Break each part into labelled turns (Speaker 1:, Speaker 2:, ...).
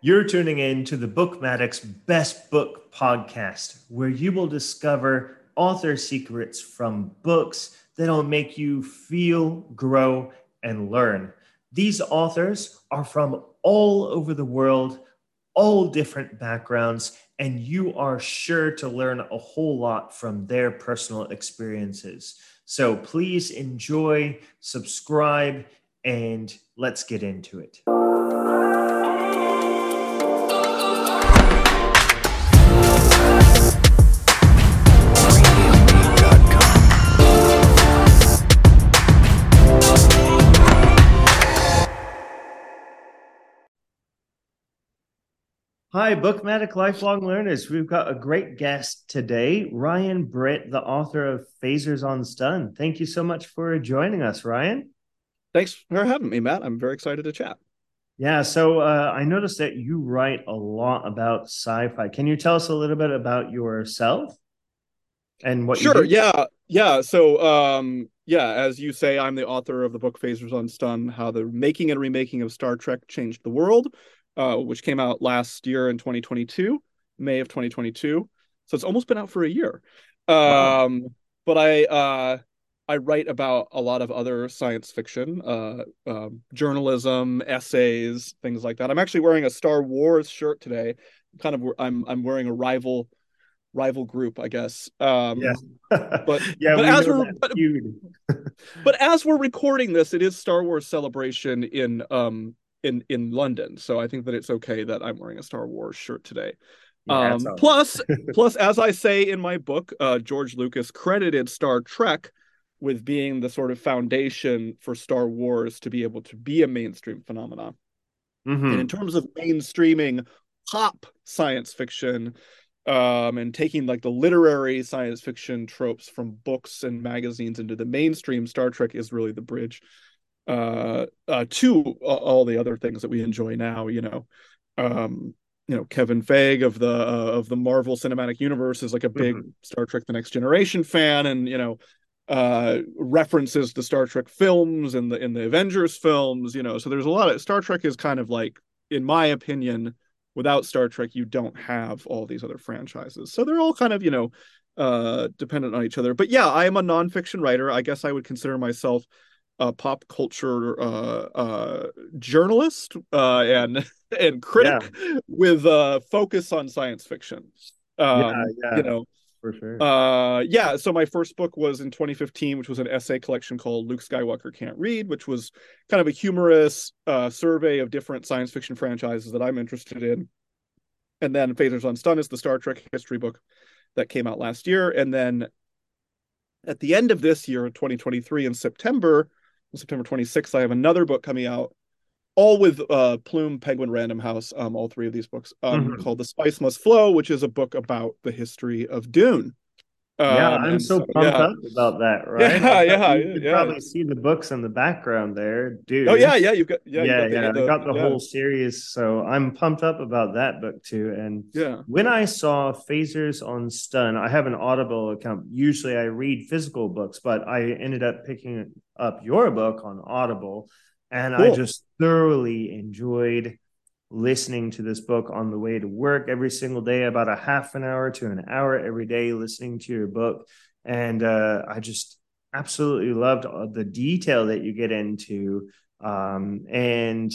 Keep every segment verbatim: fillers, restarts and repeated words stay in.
Speaker 1: You're tuning in to the Bookmatic's Best Book Podcast, where you will discover author secrets from books that'll make you feel, grow, and learn. These authors are from all over the world, all different backgrounds, and you are sure to learn a whole lot from their personal experiences. So please enjoy, subscribe, and let's get into it. Hi, Bookmatic lifelong learners. We've got a great guest today, Ryan Britt, the author of Phasers on Stun. Thank you so much for joining us, Ryan.
Speaker 2: Thanks for having me, Matt. I'm very excited to chat.
Speaker 1: Yeah, so uh, I noticed that you write a lot about sci-fi. Can you tell us a little bit about yourself and what you
Speaker 2: Sure.
Speaker 1: do?
Speaker 2: Yeah. Yeah. So, um, yeah, as you say, I'm the author of the book Phasers on Stun, How the Making and Remaking of Star Trek Changed the World, uh, which came out last year in twenty twenty-two, May of twenty twenty-two. So it's almost been out for a year.
Speaker 1: Wow.
Speaker 2: Um, but I uh, I write about a lot of other science fiction, uh, um, journalism, essays, things like that. I'm actually wearing a Star Wars shirt today. Kind of, I'm I'm wearing a rival rival group, I guess.
Speaker 1: Yes.
Speaker 2: Um, but
Speaker 1: Yeah,
Speaker 2: but
Speaker 1: we
Speaker 2: as
Speaker 1: know
Speaker 2: we're
Speaker 1: that
Speaker 2: but,
Speaker 1: feud.
Speaker 2: but as we're recording this, it is Star Wars Celebration in um in in London, so I think that it's okay that I'm wearing a Star Wars shirt today.
Speaker 1: Yeah, it's
Speaker 2: Um,
Speaker 1: all
Speaker 2: plus,
Speaker 1: right.
Speaker 2: plus, as I say in my book, uh, George Lucas credited Star Trek with being the sort of foundation for Star Wars to be able to be a mainstream phenomenon. And in
Speaker 1: Mm-hmm.
Speaker 2: terms of mainstreaming pop science fiction, um, and taking like the literary science fiction tropes from books and magazines into the mainstream, Star Trek is really the bridge uh, uh, to all the other things that we enjoy now. You know, um, you know, Kevin Feige of the uh, of the Marvel Cinematic Universe is like a big
Speaker 1: Mm-hmm.
Speaker 2: Star Trek: The Next Generation fan, and you know, uh, references the Star Trek films and the in the Avengers films. You know, so there's a lot of Star Trek is kind of like, in my opinion, without Star Trek, you don't have all these other franchises. So they're all kind of, you know, uh, dependent on each other. But yeah, I am a nonfiction writer. I guess I would consider myself a pop culture uh, uh, journalist uh, and and
Speaker 1: Yeah,
Speaker 2: critic with a focus on science fiction.
Speaker 1: yeah,
Speaker 2: Um, you
Speaker 1: yeah,
Speaker 2: know,
Speaker 1: for sure.
Speaker 2: uh, yeah. So my first book was in twenty fifteen, which was an essay collection called Luke Skywalker Can't Read, which was kind of a humorous uh, survey of different science fiction franchises that I'm interested in. And then Phasers on Stun is the Star Trek history book that came out last year. And then at the end of this year, twenty twenty-three, in September, September twenty-sixth, I have another book coming out, all with uh, Plume, Penguin, Random House, um, all three of these books, um,
Speaker 1: Mm-hmm.
Speaker 2: called The Spice Must Flow, which is a book about the history of Dune.
Speaker 1: Yeah,
Speaker 2: Um,
Speaker 1: I'm
Speaker 2: and
Speaker 1: so
Speaker 2: so,
Speaker 1: pumped
Speaker 2: yeah,
Speaker 1: up about that, right?
Speaker 2: yeah,
Speaker 1: I've got,
Speaker 2: yeah,
Speaker 1: you could
Speaker 2: yeah.
Speaker 1: probably see the books in the background there,
Speaker 2: Oh,
Speaker 1: dude.
Speaker 2: yeah, yeah. You've got, yeah, you've
Speaker 1: Yeah,
Speaker 2: got the,
Speaker 1: yeah, I
Speaker 2: the,
Speaker 1: got the
Speaker 2: yeah,
Speaker 1: whole series, so I'm pumped up about that book too. And
Speaker 2: yeah.
Speaker 1: when I saw Phasers on Stun, I have an Audible account. Usually I read physical books, but I ended up picking up your book on Audible, and I
Speaker 2: Cool.
Speaker 1: just thoroughly enjoyed listening to this book on the way to work every single day, about a half an hour to an hour every day, listening to your book. And uh, I just absolutely loved the detail that you get into. Um, and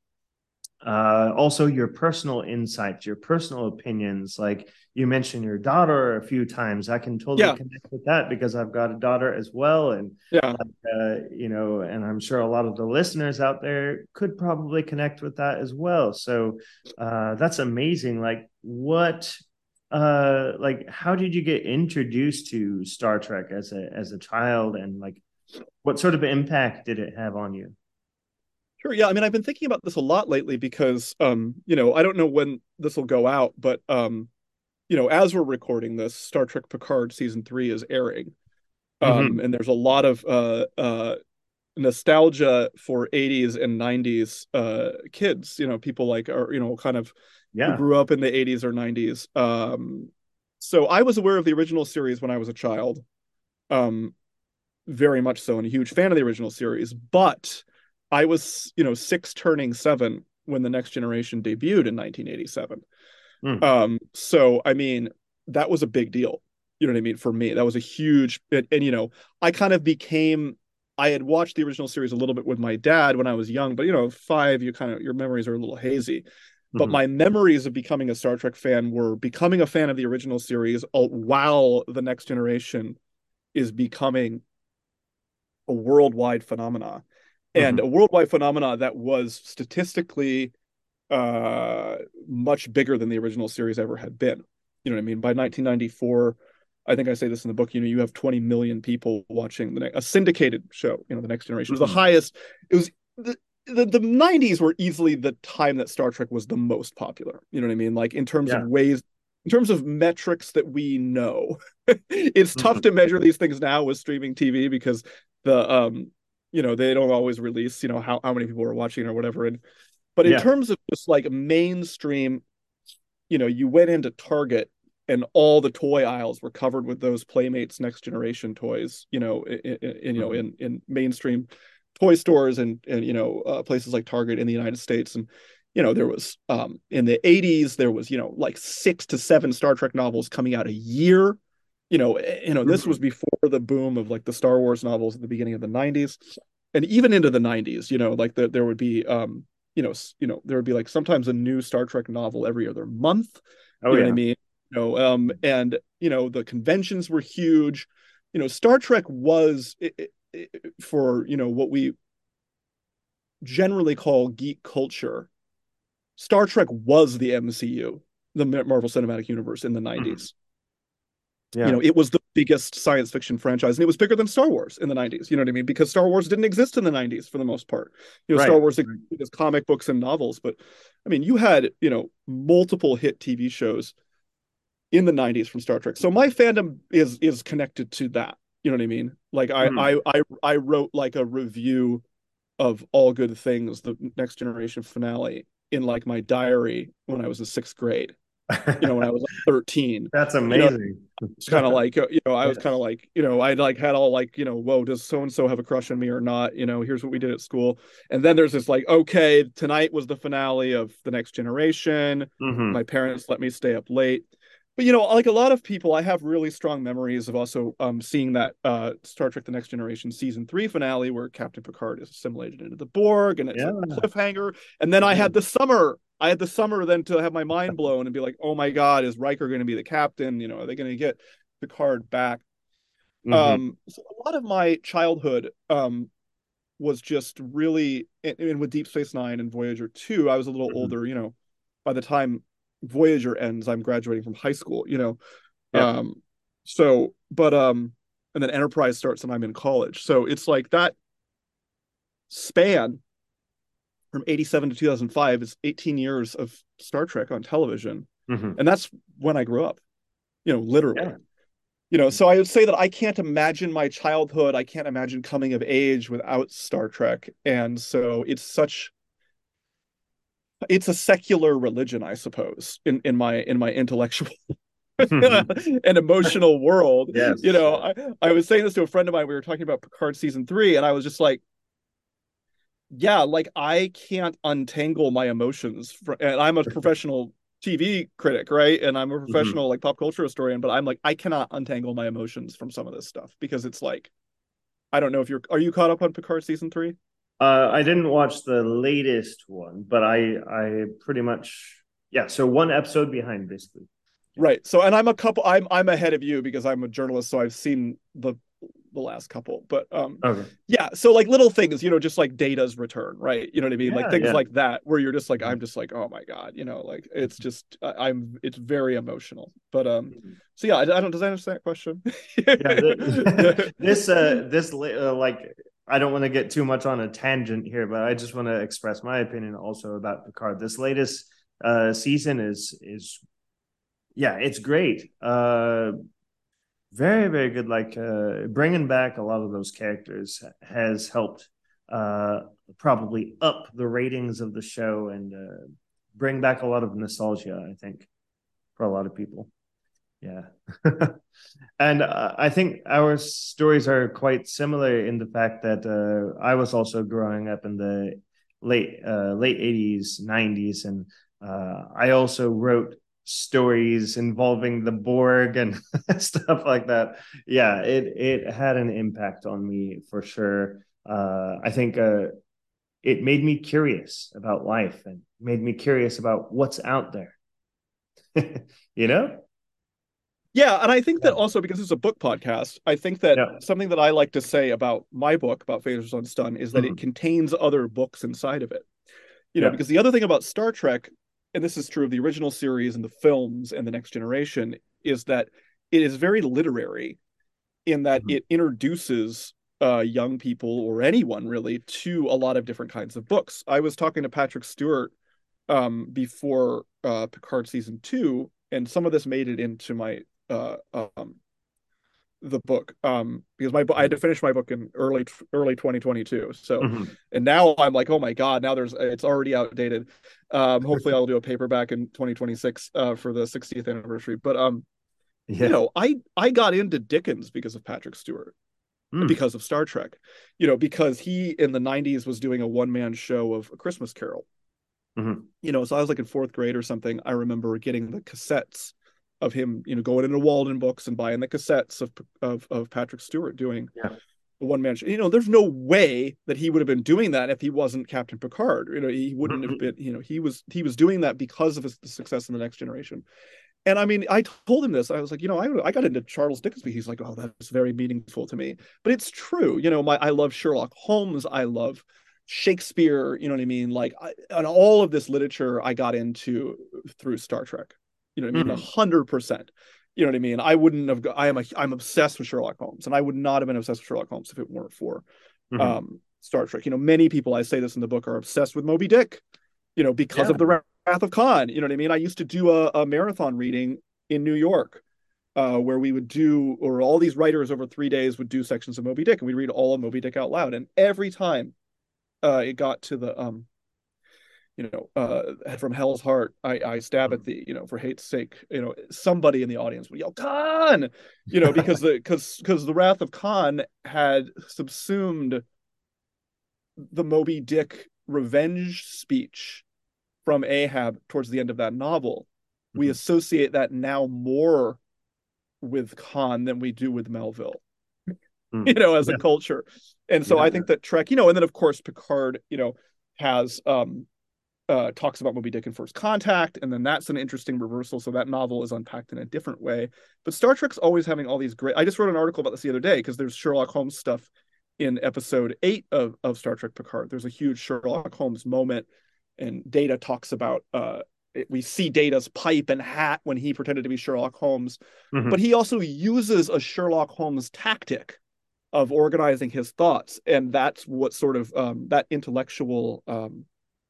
Speaker 1: uh, also your personal insights, your personal opinions. Like you mentioned your daughter a few times. I can totally
Speaker 2: Yeah,
Speaker 1: connect with that because I've got a daughter as well. And,
Speaker 2: yeah.
Speaker 1: like, uh, you know, and I'm sure a lot of the listeners out there could probably connect with that as well. So uh, that's amazing. Like, what, uh, like, how did you get introduced to Star Trek as a as a child, and like, what sort of impact did it have on you?
Speaker 2: Sure. Yeah. I mean, I've been thinking about this a lot lately because, um, you know, I don't know when this will go out, but, um, you know, as we're recording this, Star Trek Picard season three is airing. Um,
Speaker 1: Mm-hmm.
Speaker 2: and there's a lot of uh, uh, nostalgia for eighties and nineties uh, kids, you know, people like, or, you know, kind of who
Speaker 1: Yeah.
Speaker 2: grew up in the eighties or nineties. Um, so I was aware of the original series when I was a child, um, very much so, and a huge fan of the original series. But I was, you know, six turning seven when The Next Generation debuted in nineteen eighty-seven.
Speaker 1: Mm.
Speaker 2: Um, so I mean, that was a big deal. You know what I mean? For me, that was a huge, and, and you know, I kind of became, I had watched the original series a little bit with my dad when I was young, but you know, five, you kind of, your memories are a little hazy. But
Speaker 1: Mm-hmm.
Speaker 2: my memories of becoming a Star Trek fan were becoming a fan of the original series while The Next Generation is becoming a worldwide phenomena, and
Speaker 1: Mm-hmm.
Speaker 2: a worldwide phenomena that was statistically uh much bigger than the original series ever had been. You know what I mean? By nineteen ninety-four, I think I say this in the book, you know, you have twenty million people watching the a syndicated show, you know, The Next Generation. It was the
Speaker 1: Mm-hmm.
Speaker 2: highest. It was the, the the nineties were easily the time that Star Trek was the most popular. You know what I mean? Like in terms of
Speaker 1: Yeah.
Speaker 2: ways, in terms of metrics that we know. It's tough
Speaker 1: Mm-hmm.
Speaker 2: to measure these things now with streaming T V because the um you know, they don't always release, you know, how, how many people are watching or whatever. And but in
Speaker 1: Yeah.
Speaker 2: terms of just like mainstream, you know, you went into Target and all the toy aisles were covered with those Playmates Next Generation toys, you know, in, in you know,
Speaker 1: Mm-hmm.
Speaker 2: in in mainstream toy stores and and you know, uh, places like Target in the United States. And you know, there was um in the eighties there was, you know, like six to seven Star Trek novels coming out a year. You know, you know, this was
Speaker 1: Mm-hmm.
Speaker 2: before the boom of like the Star Wars novels at the beginning of the nineties. And even into the nineties, you know, like the, there would be um you know, you know, there would be like sometimes a new Star Trek novel every other month.
Speaker 1: Oh
Speaker 2: You know what I
Speaker 1: yeah.
Speaker 2: mean? You know, um, and you know, the conventions were huge. You know, Star Trek was it, it, for you know what we generally call geek culture. Star Trek was the M C U, the Marvel Cinematic Universe in the
Speaker 1: Mm-hmm.
Speaker 2: nineties. You
Speaker 1: Yeah.
Speaker 2: know, it was the biggest science fiction franchise, and it was bigger than Star Wars in the nineties. You know what I mean? Because Star Wars didn't exist in the nineties for the most part. You know, Star
Speaker 1: Right.
Speaker 2: Wars
Speaker 1: Right.
Speaker 2: existed as comic books and novels, but I mean, you had, you know, multiple hit T V shows in the nineties from Star Trek. So my fandom is is connected to that. You know what I mean? Like I
Speaker 1: Mm-hmm.
Speaker 2: I I, I wrote like a review of All Good Things, the Next Generation finale, in like my diary when I was in sixth grade. You know, when I was like thirteen.
Speaker 1: That's
Speaker 2: You know,
Speaker 1: amazing.
Speaker 2: it's kind of like uh, you know, I was
Speaker 1: Yeah.
Speaker 2: kind of like, you know, I like had all like, you know, whoa, does so and so have a crush on me or not? You know, here's what we did at school. And then there's this like, okay, tonight was the finale of The Next Generation. My
Speaker 1: Mm-hmm.
Speaker 2: parents let me stay up late. But you know, like a lot of people, I have really strong memories of also um, seeing that uh, Star Trek: The Next Generation season three finale where Captain Picard is assimilated into the Borg, and it's
Speaker 1: Yeah.
Speaker 2: like a cliffhanger. And then I
Speaker 1: Yeah.
Speaker 2: had the summer I had the summer then to have my mind blown and be like, oh my God, is Riker going to be the captain? You know, are they going to get Picard back?
Speaker 1: Mm-hmm.
Speaker 2: Um, so a lot of my childhood um, was just really, and, and with Deep Space Nine and Voyager two, I was a little
Speaker 1: Mm-hmm.
Speaker 2: older, you know, by the time Voyager ends, I'm graduating from high school, you know.
Speaker 1: Yep.
Speaker 2: Um, so, but, um, and then Enterprise starts and I'm in college. So it's like that span from eighty-seven to two thousand five is eighteen years of Star Trek on television.
Speaker 1: Mm-hmm.
Speaker 2: And that's when I grew up, you know, literally.
Speaker 1: Yeah.
Speaker 2: You know, so I would say that I can't imagine my childhood, I can't imagine coming of age without Star Trek. And so it's such it's a secular religion, I suppose, in, in my in my intellectual and emotional world. You
Speaker 1: Yes.
Speaker 2: know, I, I was saying this to a friend of mine. We were talking about Picard season three, and I was just like, yeah, like I can't untangle my emotions. For, and I'm a professional T V critic, right? And I'm a
Speaker 1: Mm-hmm.
Speaker 2: professional like pop culture historian, but I'm like, I cannot untangle my emotions from some of this stuff because it's like, I don't know if you're, are you caught up on Picard season three?
Speaker 1: Uh, I didn't watch the latest one, but I I pretty much yeah. So one episode behind, basically. Yeah.
Speaker 2: Right. So, and I'm a couple, I'm, I'm ahead of you because I'm a journalist. So I've seen the, the last couple, but, um,
Speaker 1: Okay.
Speaker 2: yeah. So like little things, you know, just like Data's return, right? You know what I mean? Like
Speaker 1: Yeah.
Speaker 2: things
Speaker 1: Yeah.
Speaker 2: like that, where you're just like,
Speaker 1: Mhm.
Speaker 2: I'm just like, oh my God, you know, like it's just, I, I'm, it's very emotional. But, um,
Speaker 1: Mhm.
Speaker 2: so yeah, I, I don't, does that answer that question?
Speaker 1: Yeah. The, this uh this uh, like I don't want to get too much on a tangent here, but I just want to express my opinion also about Picard. This latest uh season is is yeah, it's great. Uh, very very good. Like uh, bringing back a lot of those characters has helped uh probably up the ratings of the show and uh, bring back a lot of nostalgia. I think for a lot of people. Yeah. And uh, I think our stories are quite similar in the fact that uh, I was also growing up in the late uh, late eighties, nineties, and uh, I also wrote stories involving the Borg and stuff like that. Yeah, it it had an impact on me for sure. Uh, I think uh, it made me curious about life and made me curious about what's out there. you know?
Speaker 2: Yeah, and I think that
Speaker 1: Yeah.
Speaker 2: also because it's a book podcast, I think that
Speaker 1: Yeah.
Speaker 2: something that I like to say about my book, about Phasers on Stun, is that it
Speaker 1: Mhm.
Speaker 2: contains other books inside of it. You know,
Speaker 1: Yeah.
Speaker 2: because the other thing about Star Trek, and this is true of the original series and the films and the Next Generation, is that it is very literary in that
Speaker 1: Mhm.
Speaker 2: it introduces uh, young people or anyone really to a lot of different kinds of books. I was talking to Patrick Stewart um, before uh, Picard season two, and some of this made it into my uh, um, the book um because my I had to finish my book in early early twenty twenty-two. So,
Speaker 1: Mhm.
Speaker 2: and now I'm like, oh my god, now there's it's already outdated. Um hopefully I'll do a paperback in twenty twenty-six uh for the sixtieth anniversary. But um you
Speaker 1: Yeah.
Speaker 2: know, I I got into Dickens because of Patrick Stewart,
Speaker 1: Mm.
Speaker 2: because of Star Trek. You know, because he in the nineties was doing a one man show of A Christmas Carol.
Speaker 1: Mhm.
Speaker 2: You know, so I was like in fourth grade or something. I remember getting the cassettes of him, you know, going into Walden Books and buying the cassettes of of, of Patrick Stewart doing
Speaker 1: Yeah.
Speaker 2: a one man show. You know, there's no way that he would have been doing that if he wasn't Captain Picard. You know, he wouldn't have
Speaker 1: Mhm.
Speaker 2: been. You know, he was he was doing that because of his success in the Next Generation. And I mean, I told him this. I was like, you know, I, I got into Charles Dickens. He's like, oh, that's very meaningful to me. But it's true. You know, my I love Sherlock Holmes. I love Shakespeare. You know what I mean? Like, I, and all of this literature I got into through Star Trek. You know what I mean? A
Speaker 1: Mhm.
Speaker 2: hundred percent. You know what I mean? I wouldn't have. I am a. I'm obsessed with Sherlock Holmes, and I would not have been obsessed with Sherlock Holmes if it weren't for
Speaker 1: Mhm.
Speaker 2: um, Star Trek. You know, many people, I say this in the book, are obsessed with Moby Dick, you know, because
Speaker 1: Yeah.
Speaker 2: of the Wrath of Khan. You know what I mean? I used to do a, a marathon reading in New York, uh, where we would do, or all these writers over three days would do sections of Moby Dick, and we'd read all of Moby Dick out loud. And every time uh, it got to the, um, you know, uh, from Hell's Heart, I, I stab at
Speaker 1: Mhm.
Speaker 2: thee, you know, for hate's sake, you know, somebody in the audience would yell, Khan, you know, because the, because, because the Wrath of Khan had subsumed the Moby Dick revenge speech from Ahab towards the end of that novel. We
Speaker 1: Mhm.
Speaker 2: associate that now more with Khan than we do with Melville, you
Speaker 1: Mm.
Speaker 2: know, as a
Speaker 1: Yeah.
Speaker 2: culture. And so
Speaker 1: Yeah.
Speaker 2: I think that Trek, you know, and then of course Picard, you know, has um uh talks about Moby Dick in First Contact, and then that's an interesting reversal. So that novel is unpacked in a different way. But Star Trek's always having all these great. I just wrote an article about this the other day because there's Sherlock Holmes stuff in episode eight of, of Star Trek Picard. There's a huge Sherlock Holmes moment, and Data talks about uh it, we see Data's pipe and hat when he pretended to be Sherlock Holmes, but
Speaker 1: Mhm.
Speaker 2: he also uses a Sherlock Holmes tactic of organizing his thoughts, and that's what sort of um, that intellectual um,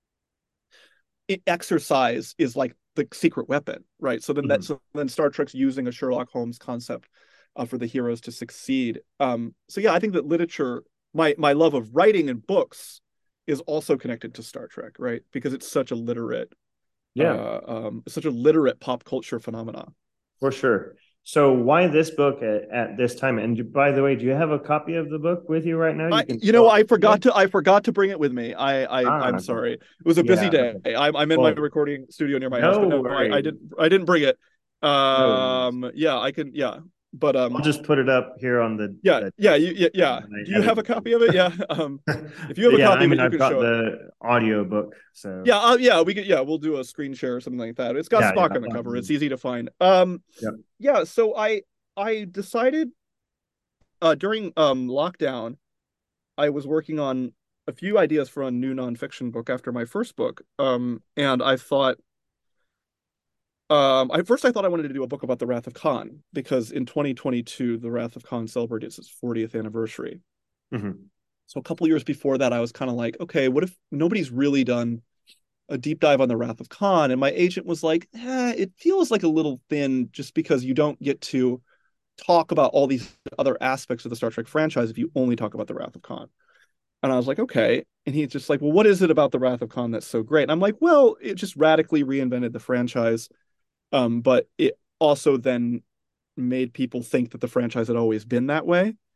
Speaker 2: exercise is like the secret weapon, right? So then that
Speaker 1: Mhm.
Speaker 2: so then Star Trek's using a Sherlock Holmes concept uh, for the heroes to succeed. Um, so yeah, I think that literature, my my love of writing and books, is also connected to Star Trek, right? Because it's such a literate,
Speaker 1: Yeah.
Speaker 2: uh, um, such a literate pop culture phenomenon.
Speaker 1: For sure. So why this book at, at this time? And by the way, do you have a copy of the book with you right now?
Speaker 2: I,
Speaker 1: You can
Speaker 2: you
Speaker 1: show
Speaker 2: know,
Speaker 1: it
Speaker 2: I
Speaker 1: to me.
Speaker 2: forgot to, I forgot to bring it with me. I, I,
Speaker 1: Ah,
Speaker 2: I'm
Speaker 1: okay.
Speaker 2: sorry. It was a busy
Speaker 1: Yeah.
Speaker 2: day.
Speaker 1: Okay.
Speaker 2: I'm, I'm in my
Speaker 1: Well,
Speaker 2: recording studio near my house,
Speaker 1: no
Speaker 2: but no, I, I
Speaker 1: worries.
Speaker 2: didn't, I didn't bring it.
Speaker 1: No worries.
Speaker 2: Um, yeah, I can, yeah, but
Speaker 1: I'll
Speaker 2: um,
Speaker 1: just put it up here on the,
Speaker 2: yeah,
Speaker 1: the
Speaker 2: yeah,
Speaker 1: desk
Speaker 2: you, yeah, yeah.
Speaker 1: when I
Speaker 2: Do you
Speaker 1: edit
Speaker 2: have a copy of it? Yeah. Um,
Speaker 1: it.
Speaker 2: if you have a
Speaker 1: Yeah,
Speaker 2: copy
Speaker 1: I
Speaker 2: of it,
Speaker 1: mean,
Speaker 2: you
Speaker 1: I've
Speaker 2: can
Speaker 1: got
Speaker 2: show it.
Speaker 1: the audio book, so
Speaker 2: Yeah, uh, yeah, we could, yeah, we'll do a screen share or something like that. It's got
Speaker 1: yeah, yeah,
Speaker 2: Spock on the
Speaker 1: that
Speaker 2: cover. It's
Speaker 1: would-
Speaker 2: easy to find. Um,
Speaker 1: yeah.
Speaker 2: yeah, so I, I decided uh during um lockdown, I was working on a few ideas for a new nonfiction book after my first book. Um, and I thought, um, I first I thought I wanted to do a book about the Wrath of Khan because in twenty twenty-two, the Wrath of Khan celebrated its fortieth anniversary.
Speaker 1: Mhm.
Speaker 2: So a couple years before that, I was kind of like, okay, what if nobody's really done a deep dive on the Wrath of Khan? And my agent was like, eh, it feels like a little thin just because you don't get to talk about all these other aspects of the Star Trek franchise if you only talk about the Wrath of Khan. And I was like, okay. And he's just like, well, what is it about the Wrath of Khan that's so great? And I'm like, well, it just radically reinvented the franchise. Um, but it also then made people think that the franchise had always been that way.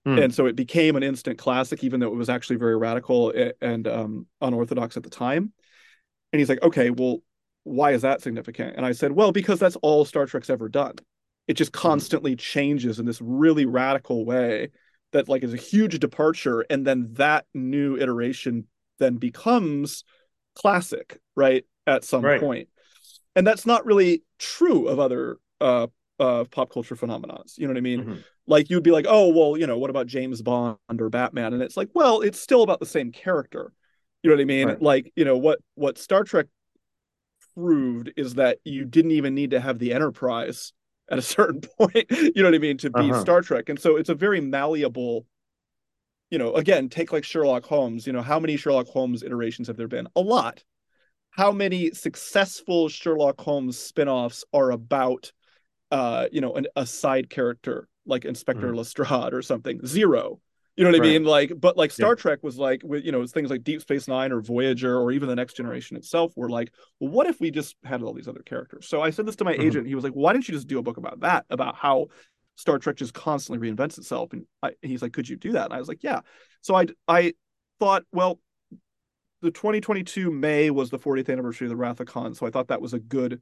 Speaker 2: And so it became an instant classic, even though it was actually very radical and um, unorthodox at the time. And he's like, okay, well, why is that significant? And I said, well, because that's all Star Trek's ever done. It just constantly mm-hmm. changes in this really radical way that like is a huge departure. And then that new iteration then becomes classic, right? At some right. point. And that's not really true of other uh, uh, pop culture phenomena. You know what I mean? Mm-hmm. Like you'd be like, oh, well, you know, what about James Bond or Batman? And it's like, well, it's still about the same character. You know what I mean? Right. Like, you know, what what Star Trek proved is that you didn't even need to have the Enterprise at a certain point, you know what I mean, to be uh-huh. Star Trek. And so it's a very malleable, you know, again, take like Sherlock Holmes, you know, how many Sherlock Holmes iterations have there been? A lot. How many successful Sherlock Holmes spin-offs are about, uh, you know, an, a side character like Inspector mm-hmm. Lestrade or something? Zero. You know what right. I mean? Like, but like Star yeah. Trek was like, with, you know, things like Deep Space Nine or Voyager or even The Next Generation itself were like, well, what if we just had all these other characters? So I said this to my mm-hmm. agent. He was like, why didn't you just do a book about that, about how Star Trek just constantly reinvents itself? And I, he's like, could you do that? And I was like, yeah. So I, I thought, well, the twenty twenty-two May was the fortieth anniversary of the Wrath of Khan. So I thought that was a good,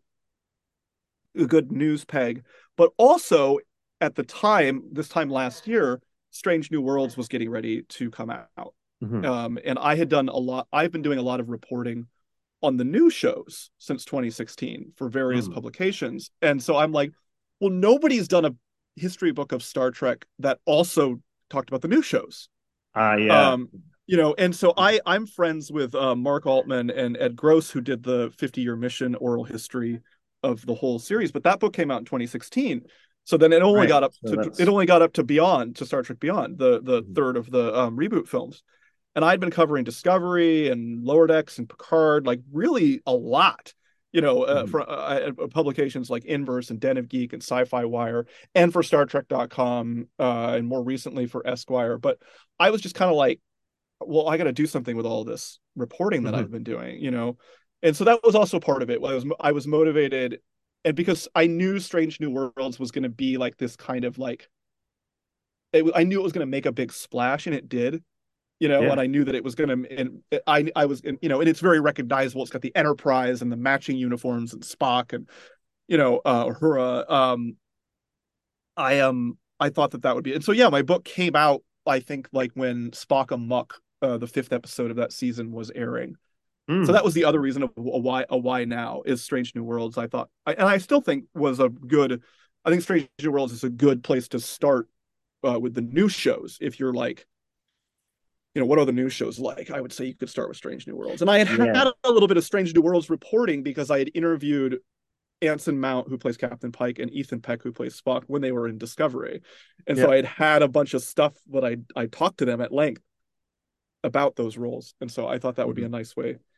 Speaker 2: a good news peg. But also at the time, this time last year, Strange New Worlds was getting ready to come out. Mm-hmm. Um, and I had done a lot, I've been doing a lot of reporting on the new shows since twenty sixteen for various mm. publications. And so I'm like, well, nobody's done a history book of Star Trek that also talked about the new shows.
Speaker 1: Uh, yeah.
Speaker 2: Um, you know, and so I, I'm friends with uh, Mark Altman and Ed Gross, who did the fifty year mission oral history of the whole series. But that book came out in twenty sixteen. So then it only right. got up so to that's... it only got up to Beyond, to Star Trek Beyond, the the mm-hmm. third of the um, reboot films. And I'd been covering Discovery and Lower Decks and Picard, like really a lot, you know, uh, mm-hmm. for uh, publications like Inverse and Den of Geek and Sci-Fi Wire, and for Star Trek dot com, uh, and more recently for Esquire. But I was just kind of like, well, I got to do something with all this reporting that mm-hmm. I've been doing, you know. And so that was also part of it. I was I was motivated. And because I knew Strange New Worlds was going to be like this kind of like, it, I knew it was going to make a big splash, and it did, you know, yeah. and I knew that it was going to, and I, I was, you know, and it's very recognizable. It's got the Enterprise and the matching uniforms and Spock and, you know, uh, Uhura. Um, I, um, I thought that that would be, and so, yeah, my book came out, I think, like when Spock Amok, uh, the fifth episode of that season was airing. Mm. So that was the other reason of a why a why now is Strange New Worlds. I thought, I, and I still think was a good. I think Strange New Worlds is a good place to start uh, with the new shows. If you're like, you know, what are the new shows like? I would say you could start with Strange New Worlds. And I had yeah. had a little bit of Strange New Worlds reporting because I had interviewed Anson Mount, who plays Captain Pike, and Ethan Peck, who plays Spock, when they were in Discovery. And yeah. so I had had a bunch of stuff that I I talked to them at length about those roles. And so I thought that would mm-hmm. be a nice way.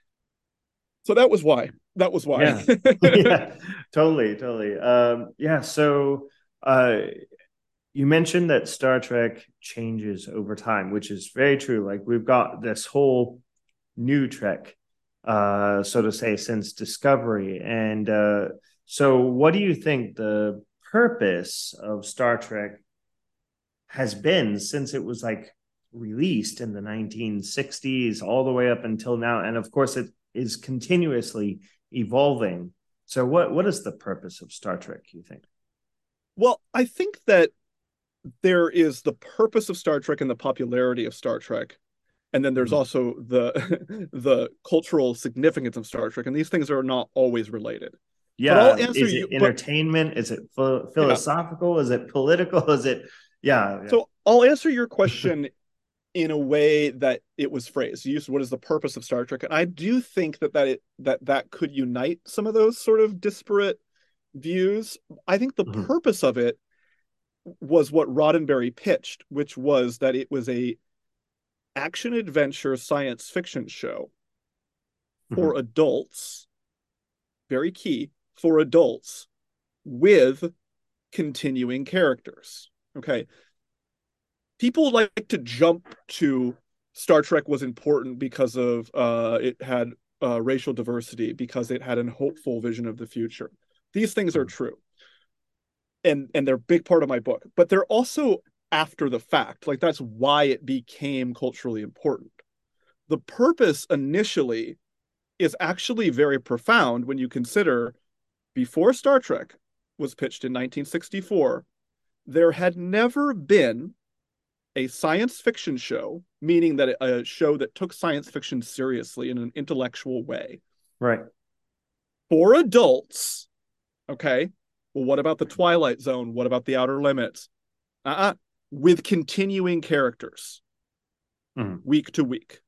Speaker 2: So that was why. That was why.
Speaker 1: Yeah, yeah. totally, totally. Um, yeah. So uh, you mentioned that Star Trek changes over time, which is very true. Like we've got this whole new Trek, uh, so to say, since Discovery. And uh, so what do you think the purpose of Star Trek has been since it was like released in the nineteen sixties all the way up until now? And of course, it is continuously evolving. So what what is the purpose of Star Trek, you think?
Speaker 2: Well, I think that there is the purpose of Star Trek and the popularity of Star Trek. And then there's mm-hmm. also the the cultural significance of Star Trek. And these things are not always related.
Speaker 1: Yeah. Is it you, entertainment? But, is it ph- philosophical? Yeah. Is it political? Is it, yeah.
Speaker 2: So I'll answer your question in a way that it was phrased. You used, what is the purpose of Star Trek? And I do think that that it, that that could unite some of those sort of disparate views. I think the mm-hmm. purpose of it was what Roddenberry pitched, which was that it was a action adventure science fiction show for mm-hmm. adults, very key, for adults with continuing characters. Okay. People like to jump to Star Trek was important because of uh, it had uh, racial diversity, because it had an hopeful vision of the future. These things are true. And, and they're a big part of my book. But they're also after the fact. Like that's why it became culturally important. The purpose initially is actually very profound when you consider before Star Trek was pitched in nineteen sixty-four, there had never been a science fiction show, meaning that a show that took science fiction seriously in an intellectual way.
Speaker 1: Right.
Speaker 2: For adults, okay? Well, what about the Twilight Zone? What about the Outer Limits? Uh-uh. With continuing characters, mm-hmm. week to week.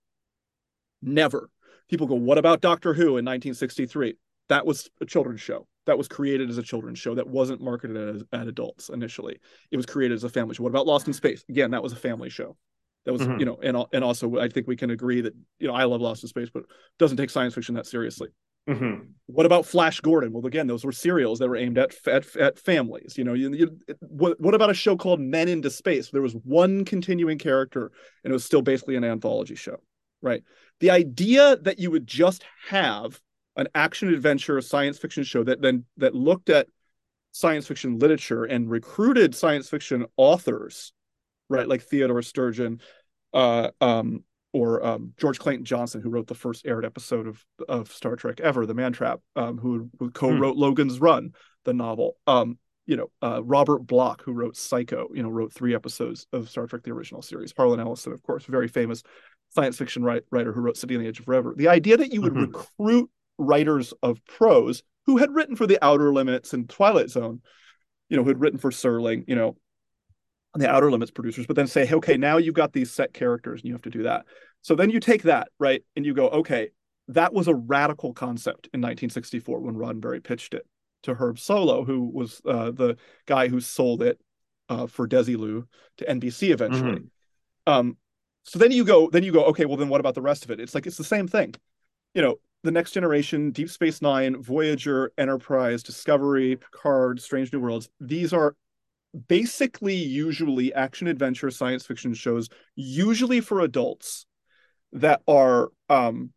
Speaker 2: Never. People go, what about Doctor Who in nineteen sixty-three? That was a children's show. That was created as a children's show. That wasn't marketed as, at adults initially. It was created as a family show. What about Lost in Space? Again, that was a family show. That was, mm-hmm. you know, and and also I think we can agree that, you know, I love Lost in Space, but it doesn't take science fiction that seriously. Mm-hmm. What about Flash Gordon? Well, again, those were serials that were aimed at at, at families. You know, you, you, what, what about a show called Men into Space? There was one continuing character, and it was still basically an anthology show, right? The idea that you would just have an action adventure science fiction show that then that looked at science fiction literature and recruited science fiction authors, right, like Theodore Sturgeon, uh, um, or um, George Clayton Johnson, who wrote the first aired episode of, of Star Trek ever, The Man Trap, um, who, who co-wrote hmm. Logan's Run, the novel. Um, you know, uh, Robert Bloch, who wrote Psycho, you know, wrote three episodes of Star Trek, the original series. Harlan Ellison, of course, very famous science fiction write, writer who wrote City on the Edge of Forever. The idea that you would mm-hmm. recruit writers of prose who had written for The Outer Limits and Twilight Zone, you know, who had written for Serling, you know, the Outer Limits producers, but then say, hey, okay, now you've got these set characters and you have to do that. So then you take that, right, and you go, okay, that was a radical concept in nineteen sixty-four when Roddenberry pitched it to Herb Solow, who was uh, the guy who sold it uh, for Desilu to N B C eventually. Mm-hmm. Um, so then you go, then you go, okay, well then what about the rest of it? It's like, it's the same thing. You know, The Next Generation, Deep Space Nine, Voyager, Enterprise, Discovery, Picard, Strange New Worlds. These are basically usually action adventure science fiction shows, usually for adults, that are um,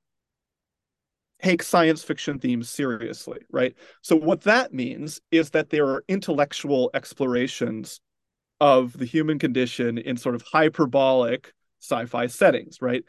Speaker 2: take science fiction themes seriously, right? So what that means is that there are intellectual explorations of the human condition in sort of hyperbolic sci-fi settings, right?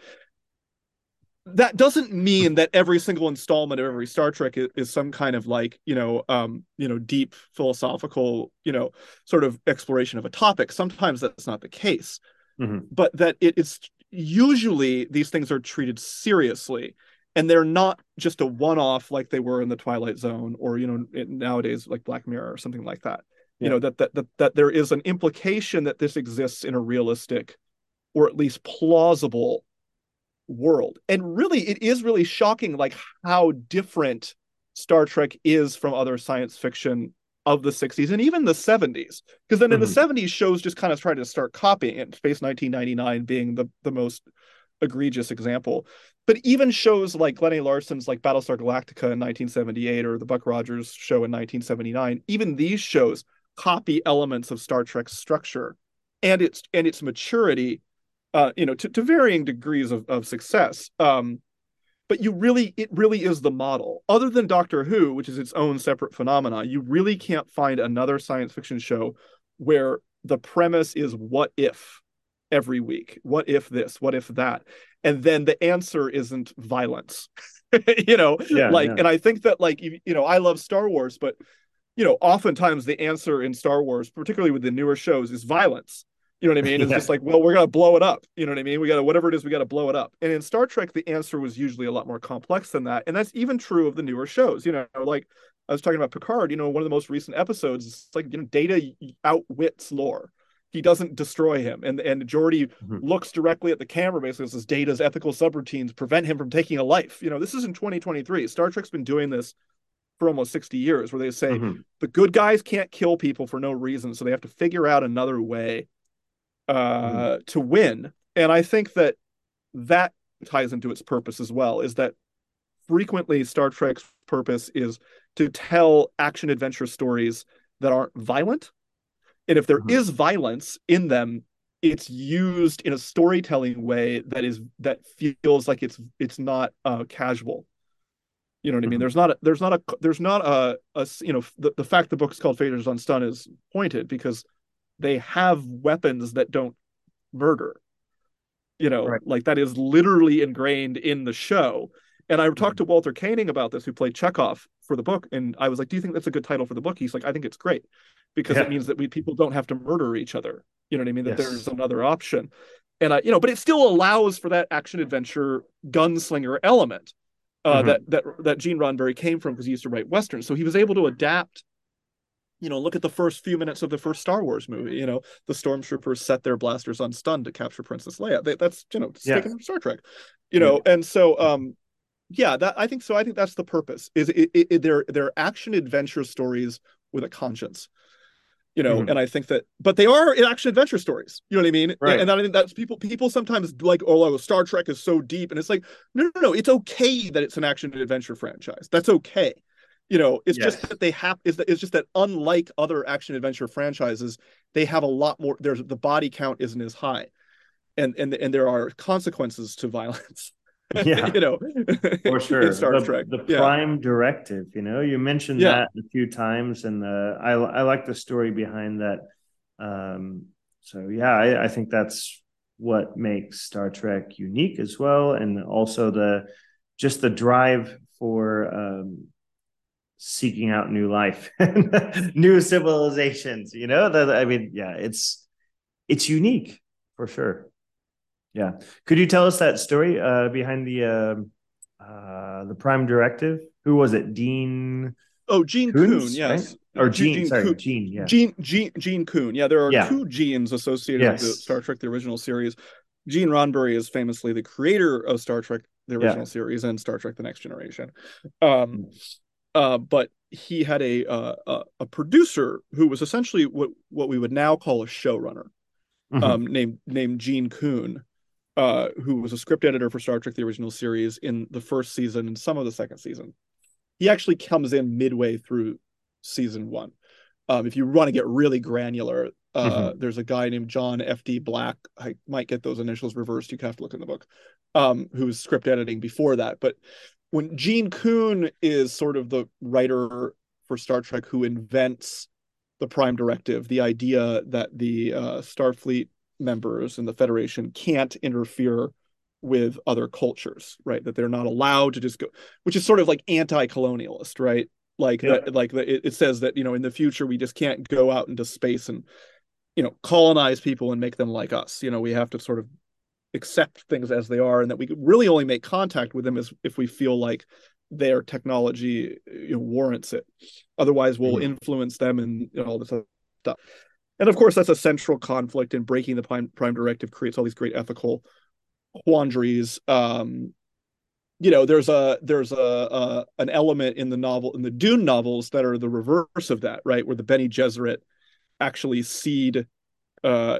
Speaker 2: That doesn't mean that every single installment of every Star Trek is, is some kind of like, you know, um, you know, deep philosophical, you know, sort of exploration of a topic. Sometimes that's not the case, mm-hmm. but that it, it's usually these things are treated seriously, and they're not just a one-off like they were in the Twilight Zone or, you know, it, nowadays like Black Mirror or something like that. Yeah. You know, that, that that that there is an implication that this exists in a realistic or at least plausible world. And really, it is really shocking, like how different Star Trek is from other science fiction of the sixties and even the seventies. Because then in mm-hmm. the seventies, shows just kind of tried to start copying it, Space nineteen ninety-nine being the, the most egregious example. But even shows like Glenn A. Larson's like Battlestar Galactica in nineteen seventy-eight or the Buck Rogers show in nineteen seventy-nine, even these shows copy elements of Star Trek's structure and its and its maturity, uh, you know, to, to varying degrees of, of success. Um, but you really, it really is the model. Other than Doctor Who, which is its own separate phenomena, you really can't find another science fiction show where the premise is what if every week, what if this, what if that, and then the answer isn't violence. you know, yeah, like, yeah. And I think that like you, you know, I love Star Wars, but you know, oftentimes the answer in Star Wars, particularly with the newer shows, is violence. You know what I mean? It's yeah. just like, well, we're going to blow it up. You know what I mean? We got to, whatever it is, we got to blow it up. And in Star Trek, the answer was usually a lot more complex than that. And that's even true of the newer shows. You know, like I was talking about Picard, you know, one of the most recent episodes, it's like, you know, Data outwits Lore. He doesn't destroy him. And, and Geordi mm-hmm. looks directly at the camera, basically says Data's ethical subroutines prevent him from taking a life. You know, this is in twenty twenty-three. Star Trek's been doing this for almost sixty years, where they say mm-hmm. the good guys can't kill people for no reason. So they have to figure out another way uh mm. to win. And I think that that ties into its purpose as well, is that frequently Star Trek's purpose is to tell action adventure stories that aren't violent, and if there mm-hmm. is violence in them, it's used in a storytelling way that is that feels like it's it's not uh casual. You know what mm-hmm. I mean? There's not a, there's not a there's not a, a you know the, the fact the book's called Phasers on Stun is pointed, because they have weapons that don't murder. You know,
Speaker 1: Right.
Speaker 2: like that is literally ingrained in the show. And I talked to Walter Koenig about this, who played Chekhov for the book, and I was like, "Do you think that's a good title for the book?" He's like, "I think it's great because it
Speaker 1: Yeah.
Speaker 2: means that we people don't have to murder each other. You know what I mean? That there's
Speaker 1: Yes.
Speaker 2: another option." And I, you know, but it still allows for that action adventure gunslinger element uh, that
Speaker 1: Hmm.
Speaker 2: that that Gene Roddenberry came from because he used to write westerns. So he was able to adapt. You know, look at the first few minutes of the first Star Wars movie. You know, the stormtroopers set their blasters on stun to capture Princess Leia. They, that's you know, it's taken
Speaker 1: Yes.
Speaker 2: from Star Trek. You
Speaker 1: Yeah.
Speaker 2: know, and so um, yeah, that I think so. I think that's the purpose. Is it, it, it they're they're action adventure stories with a conscience. You know,
Speaker 1: Hmm.
Speaker 2: and I think that, but they are action adventure stories. You know what I mean?
Speaker 1: Right.
Speaker 2: And I think that's people. People sometimes like, oh, Star Trek is so deep, and it's like, no, no, no. It's okay that it's an action adventure franchise. That's okay. You know, it's just
Speaker 1: Yes.
Speaker 2: that they have. Is that it's just that unlike other action adventure franchises, they have a lot more. There's the body count isn't as high, and and and there are consequences to violence.
Speaker 1: Yeah.
Speaker 2: you know,
Speaker 1: For
Speaker 2: in
Speaker 1: sure.
Speaker 2: Star
Speaker 1: The
Speaker 2: Trek.
Speaker 1: the
Speaker 2: Yeah,
Speaker 1: prime directive, you know, you mentioned
Speaker 2: yeah.
Speaker 1: that a few times, and uh, I I like the story behind that. Um, so yeah, I, I think that's what makes Star Trek unique as well, and also the just the drive for um, seeking out new life, new civilizations. You know, that I mean, yeah, it's it's unique for sure. Yeah. Could you tell us that story uh, behind the uh, uh, the Prime Directive? Who was it? Dean
Speaker 2: Oh, Gene Coon,
Speaker 1: Koontz, right?
Speaker 2: yes.
Speaker 1: Or Gene?
Speaker 2: Gene
Speaker 1: Sorry,
Speaker 2: Coon.
Speaker 1: Gene. Yeah.
Speaker 2: Gene Gene Gene Coon. Yeah, there are
Speaker 1: Yeah.
Speaker 2: two genes associated with the
Speaker 1: Yes.
Speaker 2: Star Trek the original series. Gene Roddenberry is famously the creator of Star Trek the
Speaker 1: Yeah.
Speaker 2: original series and Star Trek the Next Generation. Um uh but he had a uh, a, a producer who was essentially what what we would now call a showrunner,
Speaker 1: Hmm.
Speaker 2: um named named Gene Coon, uh who was a script editor for Star Trek the original series in the first season and some of the second season. He actually comes in midway through season one. Um, if you want to get really granular, uh,
Speaker 1: Hmm.
Speaker 2: there's a guy named John F D. Black. I might get those initials reversed. You have to look in the book. Um, who was script editing before that. But when Gene Coon is sort of the writer for Star Trek who invents the Prime Directive, the idea that the uh, Starfleet members and the Federation can't interfere with other cultures, right? That they're not allowed to just go, which is sort of like anti-colonialist, right? Like that,
Speaker 1: Yep.
Speaker 2: like the, it, it says that you know in the future we just can't go out into space and you know colonize people and make them like us. You know, we have to sort of accept things as they are, and that we really only make contact with them as if we feel like their technology you know, warrants it. Otherwise, we'll
Speaker 1: Hmm.
Speaker 2: influence them and you know, all this other stuff. And of course, that's a central conflict. And breaking the prime, prime directive creates all these great ethical quandaries. Um, you know, there's a there's a, a an element in the novel in the Dune novels that are the reverse of that, right? Where the Bene Gesserit actually seed uh,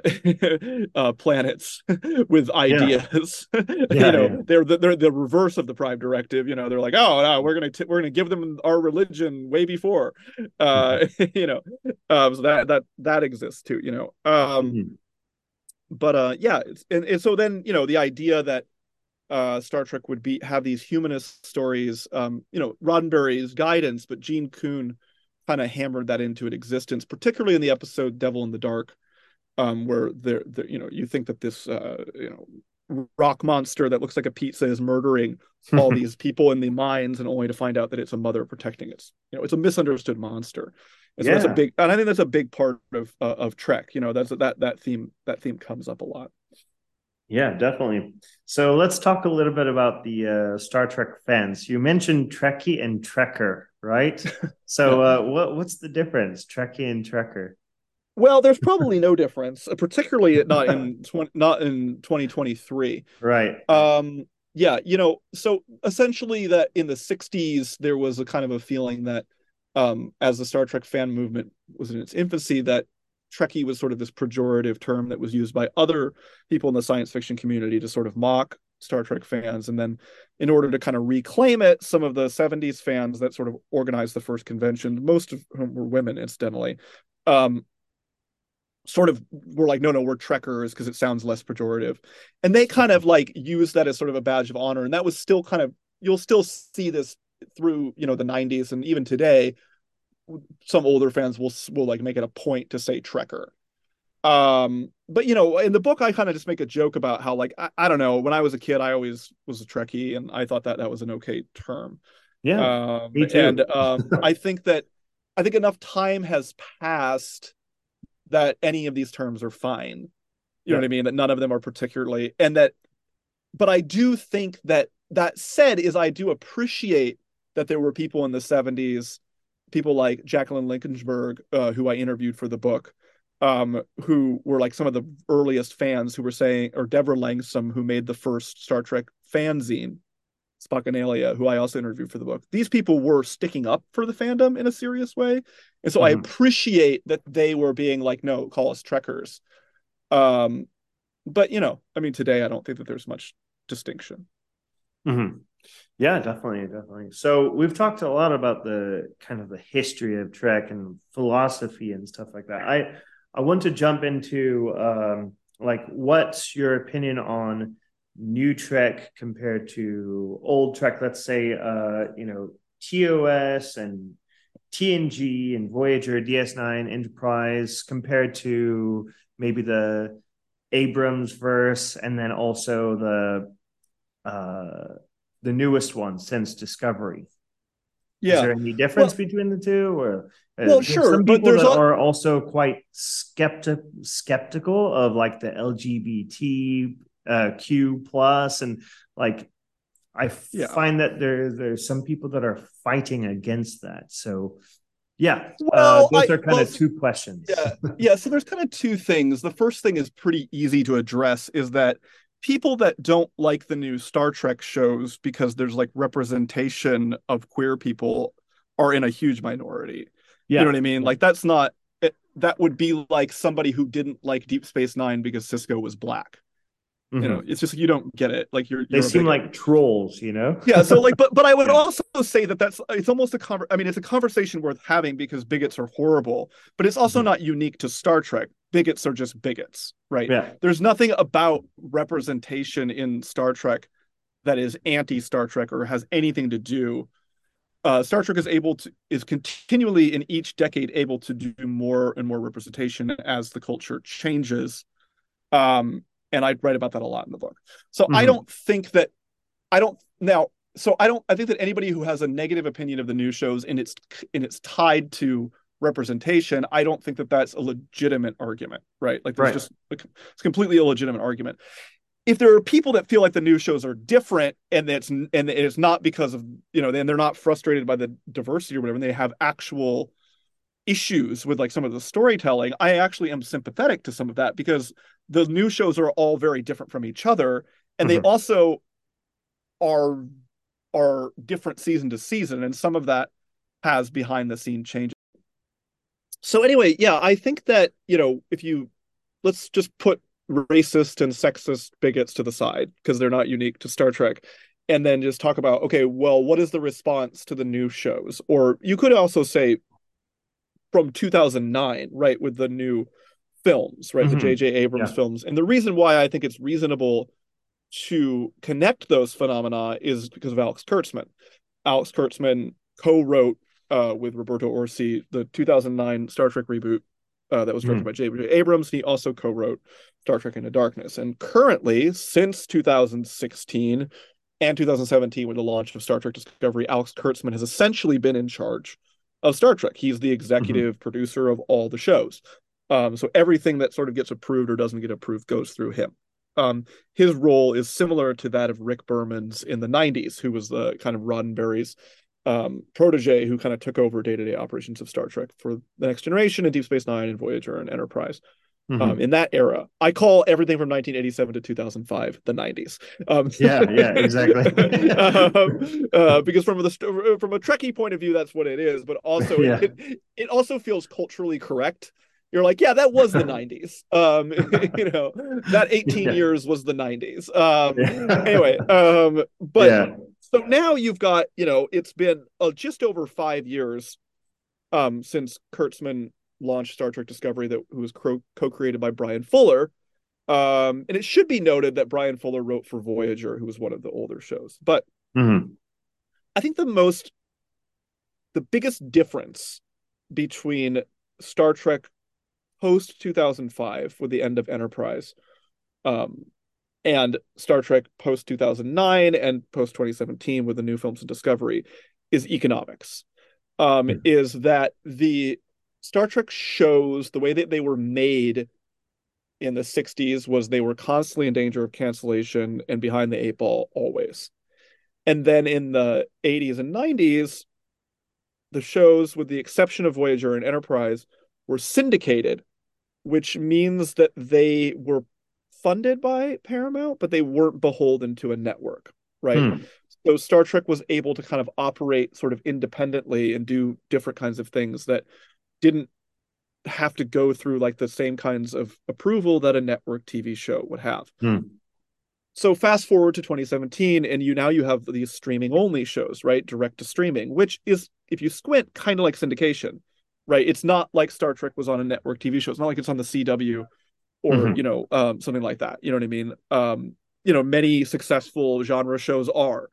Speaker 2: uh planets with
Speaker 1: Yeah.
Speaker 2: ideas. you
Speaker 1: Yeah.
Speaker 2: know,
Speaker 1: Yeah.
Speaker 2: they're the, they're the reverse of the Prime Directive. You know, they're like, oh no, we're gonna t- we're gonna give them our religion way before. Uh, you know, um, so that that that exists too. You know, um,
Speaker 1: Hmm.
Speaker 2: but uh, yeah, it's, and, and so then you know the idea that uh, Star Trek would be have these humanist stories. Um, you know, Roddenberry's guidance, but Gene Coon kind of hammered that into existence, particularly in the episode "Devil in the Dark," um, where there, you know, you think that this, uh, you know, rock monster that looks like a pizza is murdering all these people in the mines, and only to find out that it's a mother protecting its, you know, it's a misunderstood monster. And so that's a
Speaker 1: Yeah.
Speaker 2: big, and I think that's a big part of uh, of Trek. You know, that's that that theme that theme comes up a lot.
Speaker 1: Yeah, definitely. So let's talk a little bit about the uh, Star Trek fans. You mentioned Trekkie and Trekker, right?
Speaker 2: Yeah.
Speaker 1: So uh, what what's the difference, Trekkie and Trekker?
Speaker 2: Well, there's probably no difference, particularly not in twenty, not in twenty twenty-three.
Speaker 1: Right.
Speaker 2: Um, yeah, you know, so essentially that in the sixties there was a kind of a feeling that um as the Star Trek fan movement was in its infancy that Trekkie was sort of this pejorative term that was used by other people in the science fiction community to sort of mock Star Trek fans. And then in order to kind of reclaim it, some of the seventies fans that sort of organized the first convention, most of whom were women, incidentally, um, sort of were like, no, no, we're Trekkers because it sounds less pejorative. And they kind of like use that as sort of a badge of honor. And that was still kind of, you'll still see this through, you know, the nineties and even today, some older fans will will like make it a point to say Trekker. Um, but you know, in the book, I kind of just make a joke about how, like, I, I don't know, when I was a kid, I always was a Trekkie, and I thought that that was an okay term.
Speaker 1: Yeah,
Speaker 2: Um,
Speaker 1: me
Speaker 2: and
Speaker 1: too.
Speaker 2: um, I think that I think enough time has passed that any of these terms are fine. You know
Speaker 1: Yeah.
Speaker 2: what I mean? That none of them are particularly, and that, but I do think that that said is I do appreciate that there were people in the seventies, people like Jacqueline Linkensberg, uh, who I interviewed for the book, um, who were like some of the earliest fans who were saying, or Deborah Langstrom, who made the first Star Trek fanzine, Spockanalia, who I also interviewed for the book. These people were sticking up for the fandom in a serious way. And so I
Speaker 1: Hmm.
Speaker 2: appreciate that they were being like, no, call us Trekkers. Um, but, you know, I mean, today I don't think that there's much distinction.
Speaker 1: Hmm. Yeah, definitely, definitely. So we've talked a lot about the kind of the history of Trek and philosophy and stuff like that. I I want to jump into um, like what's your opinion on new Trek compared to old Trek? Let's say uh, you know, T O S and T N G and Voyager, D S nine, Enterprise compared to maybe the Abrams verse and then also the uh, the newest one since Discovery. Is
Speaker 2: Yeah.
Speaker 1: there any difference
Speaker 2: Well,
Speaker 1: between the two, or uh,
Speaker 2: well,
Speaker 1: there's
Speaker 2: sure,
Speaker 1: some
Speaker 2: but
Speaker 1: people
Speaker 2: there's
Speaker 1: that
Speaker 2: a
Speaker 1: are also quite skeptic skeptical of like the L G B T uh, Q plus, and like I
Speaker 2: yeah.
Speaker 1: find that there there's some people that are fighting against that. So yeah, uh,
Speaker 2: Well,
Speaker 1: those
Speaker 2: I
Speaker 1: are kind
Speaker 2: well,
Speaker 1: of two questions.
Speaker 2: yeah, yeah. So there's kind of two things. The first thing is pretty easy to address, is that people that don't like the new Star Trek shows because there's like representation of queer people are in a huge minority. You know
Speaker 1: Yeah,
Speaker 2: what I mean?
Speaker 1: yeah.
Speaker 2: Like that's not it, that would be like somebody who didn't like Deep Space Nine because Cisco was black. You know,
Speaker 1: Mm-hmm.
Speaker 2: it's just you don't get it. Like you're
Speaker 1: They
Speaker 2: you're a
Speaker 1: seem
Speaker 2: bigot.
Speaker 1: like trolls, you know.
Speaker 2: Yeah, so like, but but I would
Speaker 1: Yeah.
Speaker 2: also say that that's it's almost a conver- I mean, it's a conversation worth having because bigots are horrible, but it's also
Speaker 1: Mm-hmm.
Speaker 2: not unique to Star Trek. Bigots are just bigots, right?
Speaker 1: Yeah.
Speaker 2: There's nothing about representation in Star Trek that is anti Star Trek or has anything to do. Uh, Star Trek is able to is continually in each decade able to do more and more representation as the culture changes. Um, and I write about that a lot in the book. So I
Speaker 1: Mm-hmm.
Speaker 2: don't think that I don't now. So I don't. I think that anybody who has a negative opinion of the new shows and it's and it's tied to representation, I don't think that that's a legitimate argument, right? Like there's
Speaker 1: Right.
Speaker 2: just like, it's completely illegitimate argument. If there are people that feel like the new shows are different and it's and it's not because of you know and they're not frustrated by the diversity or whatever, and they have actual issues with like some of the storytelling, I actually am sympathetic to some of that because the new shows are all very different from each other, and they
Speaker 1: Mm-hmm.
Speaker 2: also are are different season to season, and some of that has behind the scene changes. So anyway, yeah, I think that you know if you let's just put racist and sexist bigots to the side because they're not unique to Star Trek, and then just talk about okay, well, what is the response to the new shows? Or you could also say from two thousand nine, right, with the new films, right, the
Speaker 1: Mm-hmm.
Speaker 2: J J Abrams
Speaker 1: Yeah.
Speaker 2: films, and the reason why I think it's reasonable to connect those phenomena is because of Alex Kurtzman. Alex Kurtzman co-wrote uh, with Roberto Orci the two thousand nine Star Trek reboot uh, that was directed
Speaker 1: Mm-hmm.
Speaker 2: by J J Abrams. And he also co-wrote Star Trek Into Darkness. And currently, since two thousand sixteen and two thousand seventeen, with the launch of Star Trek Discovery, Alex Kurtzman has essentially been in charge of Star Trek. He's the
Speaker 1: Mm-hmm.
Speaker 2: executive producer of all the shows. Um, so everything that sort of gets approved or doesn't get approved goes through him. Um, his role is similar to that of Rick Berman's in the nineties, who was the kind of Roddenberry's um, protege who kind of took over day-to-day operations of Star Trek for the Next Generation and Deep Space Nine and Voyager and Enterprise. Um,
Speaker 1: Mm-hmm.
Speaker 2: in that era, I call everything from nineteen eighty-seven to two thousand five the nineties. Um,
Speaker 1: Yeah, yeah, exactly.
Speaker 2: um, uh, because from the from a Trekkie point of view, that's what it is. But also, it
Speaker 1: Yeah.
Speaker 2: it, it also feels culturally correct. You're like, yeah, that was the nineties. Um, you know, that eighteen
Speaker 1: Yeah.
Speaker 2: years was the nineties. Um,
Speaker 1: Yeah.
Speaker 2: anyway, um, but
Speaker 1: Yeah.
Speaker 2: so now you've got, you know, it's been uh, just over five years um, since Kurtzman launched Star Trek Discovery, that who was co-created by Brian Fuller. Um, and it should be noted that Brian Fuller wrote for Voyager, who was one of the older shows. But
Speaker 1: Mm-hmm.
Speaker 2: I think the most, the biggest difference between Star Trek post two thousand five with the end of Enterprise, um, and Star Trek post two thousand nine and post twenty seventeen with the new films and Discovery is economics. Um,
Speaker 1: Mm.
Speaker 2: is that the Star Trek shows, the way that they were made in the sixties was they were constantly in danger of cancellation and behind the eight ball always. And then in the eighties and nineties, the shows, with the exception of Voyager and Enterprise, were syndicated, which means that they were funded by Paramount, but they weren't beholden to a network, right?
Speaker 1: Hmm.
Speaker 2: So Star Trek was able to kind of operate sort of independently and do different kinds of things that didn't have to go through like the same kinds of approval that a network T V show would have.
Speaker 1: Hmm.
Speaker 2: So fast forward to twenty seventeen, and you now you have these streaming only shows, right? Direct to streaming, which is, if you squint, kind of like syndication, right? It's not like Star Trek was on a network T V show. It's not like it's on the C W or,
Speaker 1: Mhm.
Speaker 2: you know, um, something like that. You know what I mean? Um, you know, many successful genre shows are,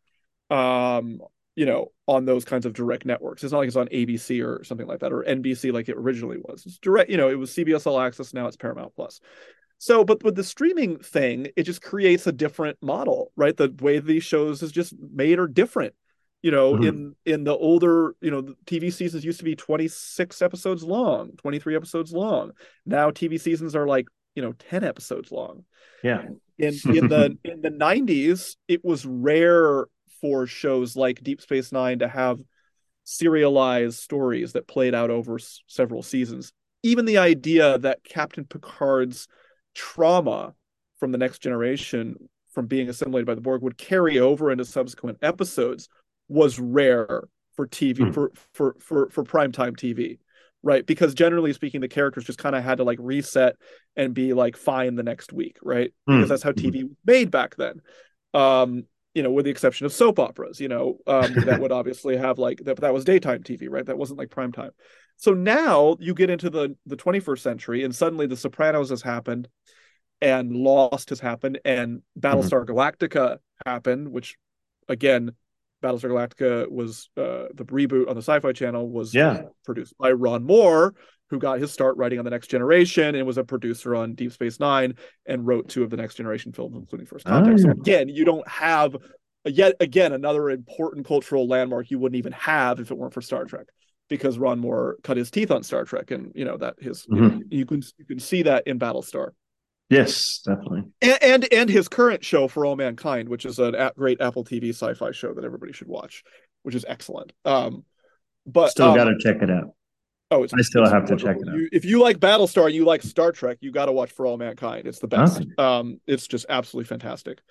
Speaker 2: um, you know, on those kinds of direct networks. It's not like it's on A B C or something like that, or N B C like it originally was. It's direct, you know, it was C B S All Access, now it's Paramount Plus. So, but with the streaming thing, it just creates a different model, right? The way these shows is just made are different. You know,
Speaker 1: Mhm.
Speaker 2: in in the older, you know, the T V seasons used to be twenty-six episodes long, twenty-three episodes long. Now T V seasons are like, you know, ten episodes long.
Speaker 1: Yeah.
Speaker 2: In in the in the nineties, it was rare for shows like Deep Space Nine to have serialized stories that played out over s- several seasons. Even the idea that Captain Picard's trauma from the Next Generation, from being assimilated by the Borg, would carry over into subsequent episodes was rare for T V,
Speaker 1: Hmm.
Speaker 2: for for for for primetime T V, right? Because generally speaking, the characters just kind of had to like reset and be like fine the next week, right? Because
Speaker 1: Hmm.
Speaker 2: that's how T V was made back then. Um, you know, with the exception of soap operas, you know, um, that would obviously have like that, that was daytime T V, right? That wasn't like prime time. So now you get into the the twenty-first century, and suddenly The Sopranos has happened, and Lost has happened, and
Speaker 1: Mhm.
Speaker 2: Battlestar Galactica happened, which again, Battlestar Galactica was uh, the reboot on the Sci-Fi Channel was
Speaker 1: Yeah.
Speaker 2: produced by Ron Moore, who got his start writing on The Next Generation and was a producer on Deep Space Nine and wrote two of the Next Generation films, including First
Speaker 1: Oh,
Speaker 2: Contact. So
Speaker 1: yeah.
Speaker 2: again, you don't have yet again another important cultural landmark you wouldn't even have if it weren't for Star Trek, because Ron Moore cut his teeth on Star Trek, and you know that his you know
Speaker 1: Mhm.
Speaker 2: you can you can see that in Battlestar.
Speaker 1: Yes, definitely.
Speaker 2: And, and and his current show, For All Mankind, which is a great Apple T V sci-fi show that everybody should watch, which is excellent. Um, but
Speaker 1: Still got
Speaker 2: um,
Speaker 1: to check it out.
Speaker 2: oh, it's
Speaker 1: I still
Speaker 2: it's
Speaker 1: have to check
Speaker 2: wonderful.
Speaker 1: it out.
Speaker 2: You, if you like Battlestar and you like Star Trek, you got to watch For All Mankind. It's the best.
Speaker 1: Okay.
Speaker 2: Um, it's just absolutely fantastic.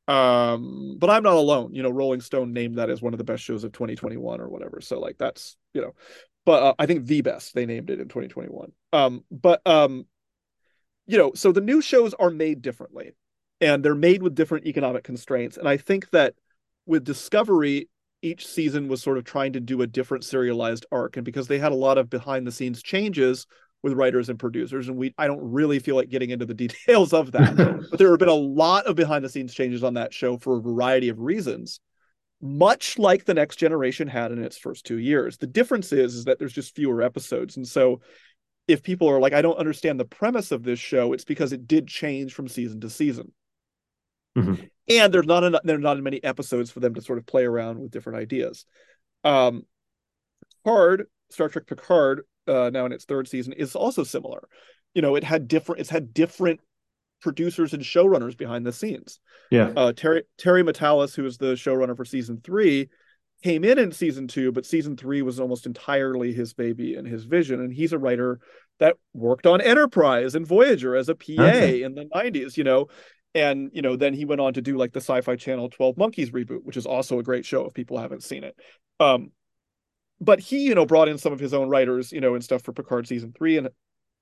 Speaker 2: Um, but I'm not alone. You know, Rolling Stone named that as one of the best shows of twenty twenty-one or whatever. So like that's you know, but uh, I think the best they named it in twenty twenty-one. Um, but um, you know, so the new shows are made differently, and they're made with different economic constraints. And I think that with Discovery, each season was sort of trying to do a different serialized arc, and because they had a lot of behind the scenes changes with writers and producers, and we I don't really feel like getting into the details of that, but there have been a lot of behind the scenes changes on that show for a variety of reasons, much like the Next Generation had in its first two years. The difference is, is that there's just fewer episodes, and so if people are like, I don't understand the premise of this show, it's because it did change from season to season.
Speaker 1: Mhm.
Speaker 2: And there's not enough, there's not many episodes for them to sort of play around with different ideas. Um, Picard, Star Trek Picard, uh, now in its third season, is also similar. You know, it had different, it's had different producers and showrunners behind the scenes.
Speaker 1: Yeah.
Speaker 2: Uh, Terry Terry Matalas, who is the showrunner for season three, came in in season two, but season three was almost entirely his baby and his vision. And he's a writer that worked on Enterprise and Voyager as a P A
Speaker 1: Okay.
Speaker 2: in the nineties, you know. And, you know, then he went on to do like the Sci Fi Channel twelve Monkeys reboot, which is also a great show if people haven't seen it. Um, but he, you know, brought in some of his own writers, you know, and stuff for Picard season three. And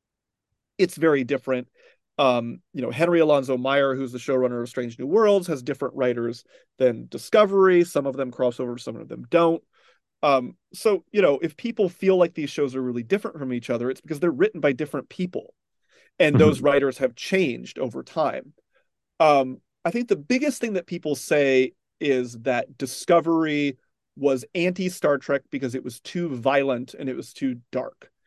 Speaker 2: it's very different. Um, you know, Henry Alonso Meyer, who's the showrunner of Strange New Worlds, has different writers than Discovery. Some of them cross over, some of them don't. Um, so, you know, if people feel like these shows are really different from each other, it's because they're written by different people, and those
Speaker 1: Mhm.
Speaker 2: writers have changed over time. Um, I think the biggest thing that people say is that Discovery was anti Star Trek because it was too violent and it was too dark.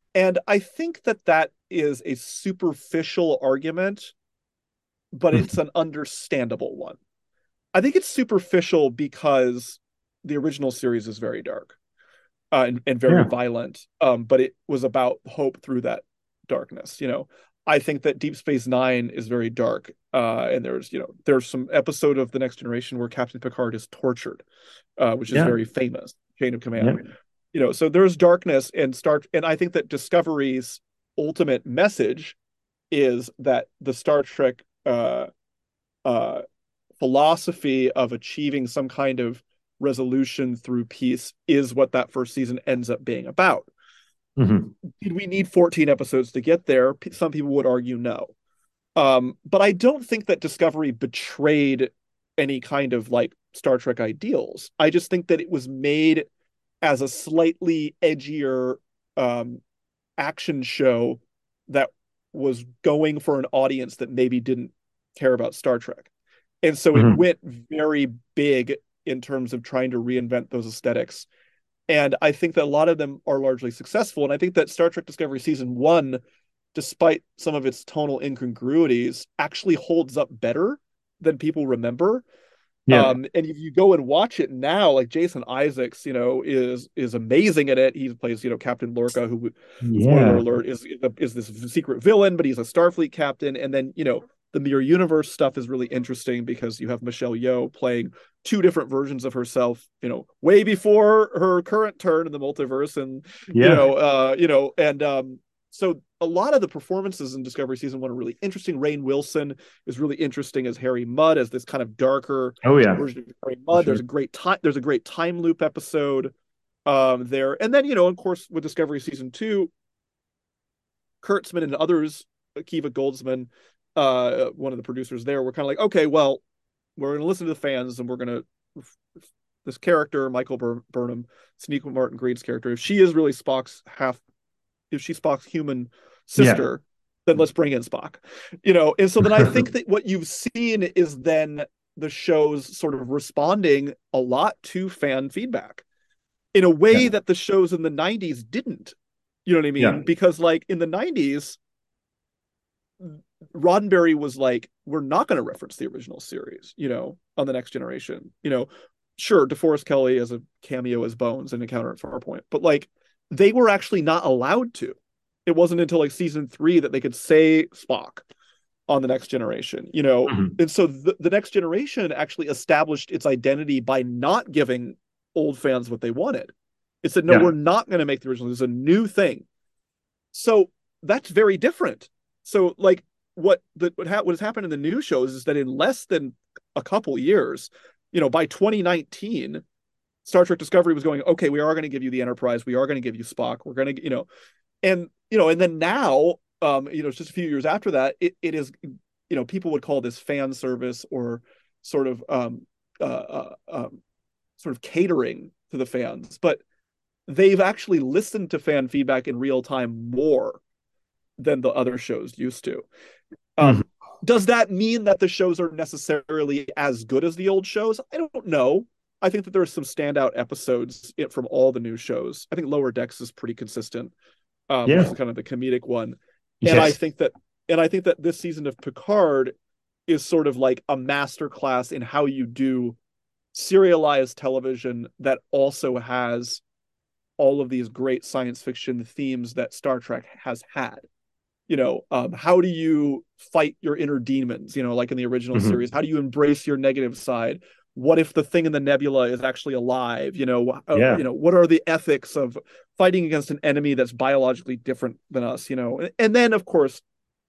Speaker 2: And I think that that is a superficial argument, but it's an understandable one. I think it's superficial because the original series is very dark, uh, and, and very
Speaker 1: Yeah.
Speaker 2: violent. Um, but it was about hope through that darkness. You know, I think that Deep Space Nine is very dark, uh, and there's you know there's some episode of The Next Generation where Captain Picard is tortured, uh, which is
Speaker 1: Yeah.
Speaker 2: very famous. Chain of
Speaker 1: Yeah.
Speaker 2: Command. You know, so there's darkness and Star, and I think that Discovery's ultimate message is that the Star Trek uh, uh, philosophy of achieving some kind of resolution through peace is what that first season ends up being about.
Speaker 1: Mm-hmm.
Speaker 2: Did we need fourteen episodes to get there? Some people would argue no. Um, but I don't think that Discovery betrayed any kind of like Star Trek ideals. I just think that it was made as a slightly edgier um, action show that was going for an audience that maybe didn't care about Star Trek. And so it
Speaker 1: Mm-hmm.
Speaker 2: went very big in terms of trying to reinvent those aesthetics. And I think that a lot of them are largely successful. And I think that Star Trek Discovery season one, despite some of its tonal incongruities, actually holds up better than people remember.
Speaker 1: Yeah.
Speaker 2: Um, and if you go and watch it now, like Jason Isaacs, you know, is is amazing in it. He plays, you know, Captain Lorca, who, spoiler
Speaker 1: Yeah.
Speaker 2: alert, is is this secret villain, but he's a Starfleet captain. And then, you know, the Mirror Universe stuff is really interesting because you have Michelle Yeoh playing two different versions of herself, you know, way before her current turn in the multiverse, and you
Speaker 1: Yeah.
Speaker 2: know, uh, you know, and um, so a lot of the performances in Discovery season one are really interesting. Rainn Wilson is really interesting as Harry Mudd, as this kind of darker
Speaker 1: Oh yeah.
Speaker 2: version of Harry
Speaker 1: For
Speaker 2: Mudd.
Speaker 1: sure.
Speaker 2: There's a great time. There's a great time loop episode um, there, and then you know, of course, with Discovery season two, Kurtzman and others, Akiva Goldsman, uh, one of the producers there, were kind of like, okay, well, we're going to listen to the fans, and we're going to this character, Michael Bur- Burnham, Sonequa Martin Green's character, if she is really Spock's half, if she's Spock's human
Speaker 1: Yeah.
Speaker 2: sister, then let's bring in Spock, you know. And so then I think that what you've seen is then the show's sort of responding a lot to fan feedback in a way
Speaker 1: Yeah.
Speaker 2: that the shows in the nineties didn't. You know what I
Speaker 1: Yeah.
Speaker 2: mean? Because like in the nineties, Roddenberry was like, we're not going to reference the original series, you know, on The Next Generation. You know, sure, DeForest Kelley as a cameo as Bones in Encounter at Farpoint, but like they were actually not allowed to. It wasn't until like season three that they could say Spock on The Next Generation, you know.
Speaker 1: Mm-hmm.
Speaker 2: And so the, the Next Generation actually established its identity by not giving old fans what they wanted. It said, no,
Speaker 1: Yeah.
Speaker 2: we're not going to make the original. There's a new thing. So that's very different. So like what the what, ha- what has happened in the new shows is that in less than a couple years, you know, by twenty nineteen, Star Trek Discovery was going, okay, we are going to give you the Enterprise, we are going to give you Spock, we're going to, you know, and you know, and then now, um, you know, just a few years after that, it, it is, you know, people would call this fan service or sort of um, uh, uh, um, sort of catering to the fans, but they've actually listened to fan feedback in real time more than the other shows used to.
Speaker 1: Mm-hmm.
Speaker 2: Um, does that mean that the shows are necessarily as good as the old shows? I don't know. I think that there are some standout episodes from all the new shows. I think Lower Decks is pretty consistent, um, which
Speaker 1: Yeah.
Speaker 2: is kind of the comedic one. And I
Speaker 1: Yes.
Speaker 2: think that, and I think that this season of Picard is sort of like a masterclass in how you do serialized television that also has all of these great science fiction themes that Star Trek has had. You know, um, how do you fight your inner demons? You know, like in the original
Speaker 1: Mm-hmm.
Speaker 2: series, how do you embrace your negative side? What if the thing in the nebula is actually alive? You know, uh,
Speaker 1: Yeah.
Speaker 2: you know, what are the ethics of fighting against an enemy that's biologically different than us? You know, and, and then of course,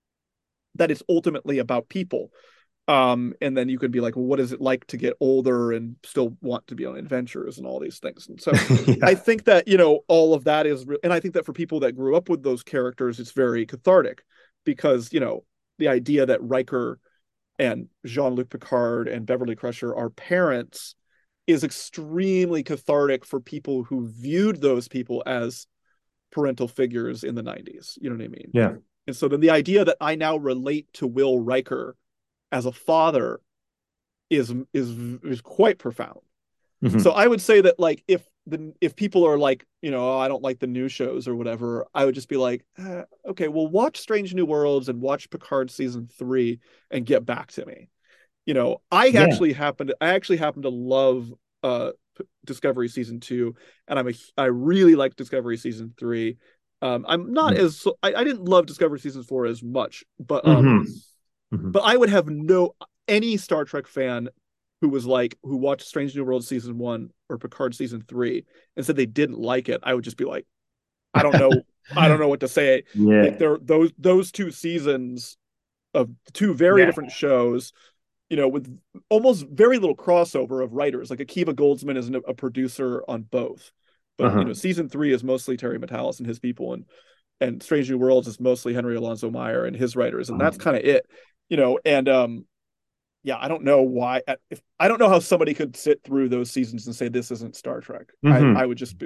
Speaker 2: that is ultimately about people. Um, and then you could be like, well, what is it like to get older and still want to be on adventures and all these things? And so I
Speaker 1: Yeah.
Speaker 2: think that, you know, all of that is, re- and I think that for people that grew up with those characters, it's very cathartic because, you know, the idea that Riker and Jean-Luc Picard and Beverly Crusher are parents is extremely cathartic for people who viewed those people as parental figures in the nineties. You know what I mean?
Speaker 1: Yeah.
Speaker 2: And so then the idea that I now relate to Will Riker as a father is is is quite profound.
Speaker 1: Mm-hmm.
Speaker 2: So I would say that like if the if people are like, you know, oh, I don't like the new shows or whatever, I would just be like, eh, okay, well, watch Strange New Worlds and watch Picard season three and get back to me. You know, I
Speaker 1: Yeah.
Speaker 2: actually happen to I actually happen to love uh Discovery season two, and I'm a I really like Discovery season three. Um, I'm not as I, I didn't love Discovery season four as much, but um,
Speaker 1: Mm-hmm. Mm-hmm.
Speaker 2: but I would have no any Star Trek fan who was like who watched Strange New World season one or Picard season three and said they didn't like it. I would just be like, I don't know, I don't know what to say. Like
Speaker 1: Yeah.
Speaker 2: there those those two seasons of two very
Speaker 1: Yeah.
Speaker 2: different shows, you know, with almost very little crossover of writers. Like Akiva Goldsman is a producer on both, but you know,
Speaker 1: Uh-huh.
Speaker 2: season three is mostly Terry Matalas and his people, and and Strange New Worlds is mostly Henry Alonso Meyer and his writers, and
Speaker 1: Uh-huh.
Speaker 2: that's kind of it, you know. And um, yeah, I don't know why. If I don't know how somebody could sit through those seasons and say this isn't Star Trek. I
Speaker 1: Mm-hmm.
Speaker 2: I would just be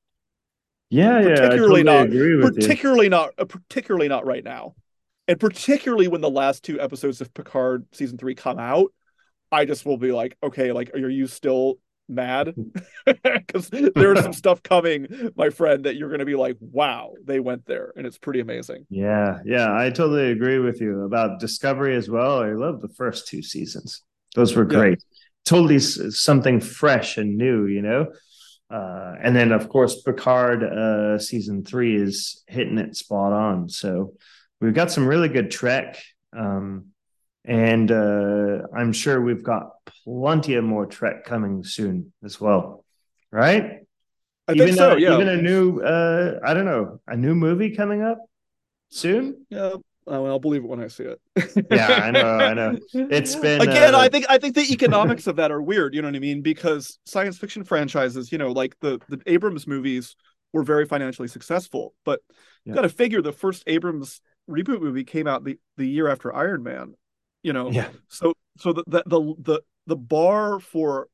Speaker 1: Yeah, yeah, I
Speaker 2: particularly
Speaker 1: totally
Speaker 2: not,
Speaker 1: agree with you.
Speaker 2: particularly not, uh, particularly not right now, and particularly when the last two episodes of Picard season three come out. I just will be like, okay, like, are you still mad? Because there's some stuff coming, my friend, that you're going to be like, wow, they went there, and it's pretty amazing.
Speaker 1: Yeah, yeah, I totally agree with you about Discovery as well. I love the first two seasons; those were
Speaker 2: Yeah,
Speaker 1: great. Totally something fresh and new, you know. Uh, and then, of course, Picard uh, season three is hitting it spot on. So we've got some really good Trek, um, and uh, I'm sure we've got plenty of more Trek coming soon as well, right?
Speaker 2: I think
Speaker 1: Even
Speaker 2: so.
Speaker 1: uh,
Speaker 2: Yeah,
Speaker 1: even a new uh, I don't know, a new movie coming up soon.
Speaker 2: yeah. Oh, I'll believe it when I see
Speaker 1: Yeah, I know, I know. It's
Speaker 2: it.
Speaker 1: been
Speaker 2: Again,
Speaker 1: uh,
Speaker 2: I think I think the economics of that are weird. You know what I mean? Because science fiction franchises, you know, like the the Abrams movies were very financially successful, but you
Speaker 1: yeah,
Speaker 2: got to figure the first Abrams reboot movie came out the the year after Iron Man. You know,
Speaker 1: yeah,
Speaker 2: so so the the the the, the bar for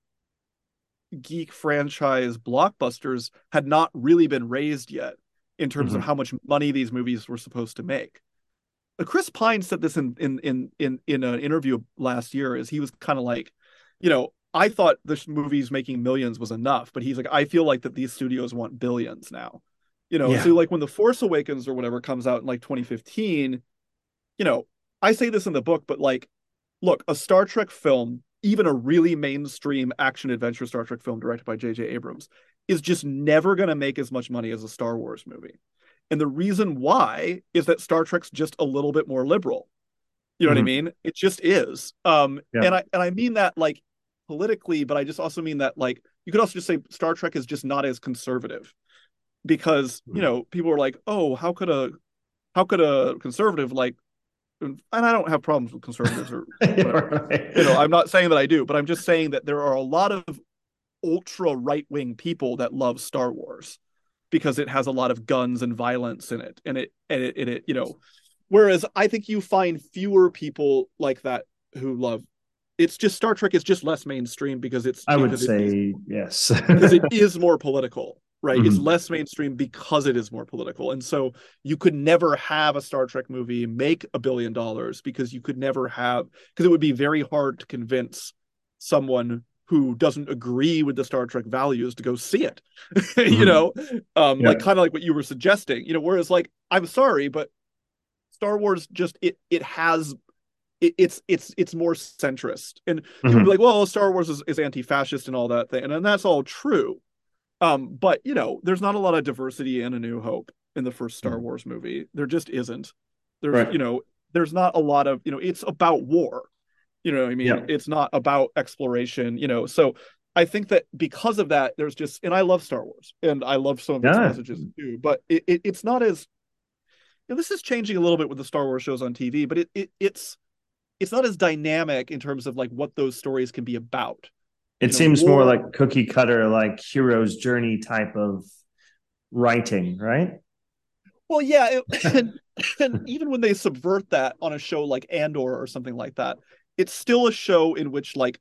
Speaker 2: geek franchise blockbusters had not really been raised yet in terms of
Speaker 1: hmm
Speaker 2: how much money these movies were supposed to make. Chris Pine said this in in in in in an interview last year. Is he was kind of like, you know, I thought this movie's making millions was enough, but he's like, I feel like that these studios want billions now, you know.
Speaker 1: yeah,
Speaker 2: So like when the Force Awakens or whatever comes out in like twenty fifteen, you know, I say this in the book, but like, look, a Star Trek film, even a really mainstream action adventure Star Trek film directed by J J Abrams, is just never going to make as much money as a Star Wars movie. And the reason why is that Star Trek's just a little bit more liberal. You know what I
Speaker 1: hmm
Speaker 2: mean? It just is. Um,
Speaker 1: yeah,
Speaker 2: and I and I mean that like politically, but I just also mean that like you could also just say Star Trek is just not as conservative because you know people are like, oh, how could a how could a conservative like, and I don't have problems with conservatives or whatever.
Speaker 1: right.
Speaker 2: You know, I'm not saying that I do, but I'm just saying that there are a lot of ultra right wing people that love Star Wars because it has a lot of guns and violence in it, and it and it, and it you know, whereas I think you find fewer people like that who love. It's just Star Trek is just less mainstream because it's
Speaker 1: I would
Speaker 2: because it is
Speaker 1: say yes.
Speaker 2: because it is more political, right? It's
Speaker 1: hmm
Speaker 2: less mainstream because it is more political. And so you could never have a Star Trek movie make a billion dollars because you could never have, because it would be very hard to convince someone who doesn't agree with the Star Trek values to go see it, you
Speaker 1: hmm
Speaker 2: know, um, like
Speaker 1: Yeah.
Speaker 2: kind of like what you were suggesting, you know, whereas like, I'm sorry, but Star Wars just, it, it has, it, it's, it's, it's more centrist, and people be
Speaker 1: hmm
Speaker 2: like, well, Star Wars is, is anti-fascist and all that thing. And, and that's all true. Um, but you know, there's not a lot of diversity in A New Hope in the first Star Wars movie. There just isn't. There's, you
Speaker 1: Right.
Speaker 2: know, there's not a lot of, you know, it's about war. You know what I mean?
Speaker 1: Yeah.
Speaker 2: It's not about exploration, you know. So I think that because of that, there's just, and I love Star Wars and I love some of its
Speaker 1: Yeah.
Speaker 2: messages too, but it, it it's not as, you know, this is changing a little bit with the Star Wars shows on T V, but it, it it's it's not as dynamic in terms of like what those stories can be about.
Speaker 1: It
Speaker 2: You know,
Speaker 1: seems more
Speaker 2: war.
Speaker 1: like cookie cutter, like hero's journey type of writing, right?
Speaker 2: Well, yeah, it, and, and even when they subvert that on a show like Andor or something like that, it's still a show in which like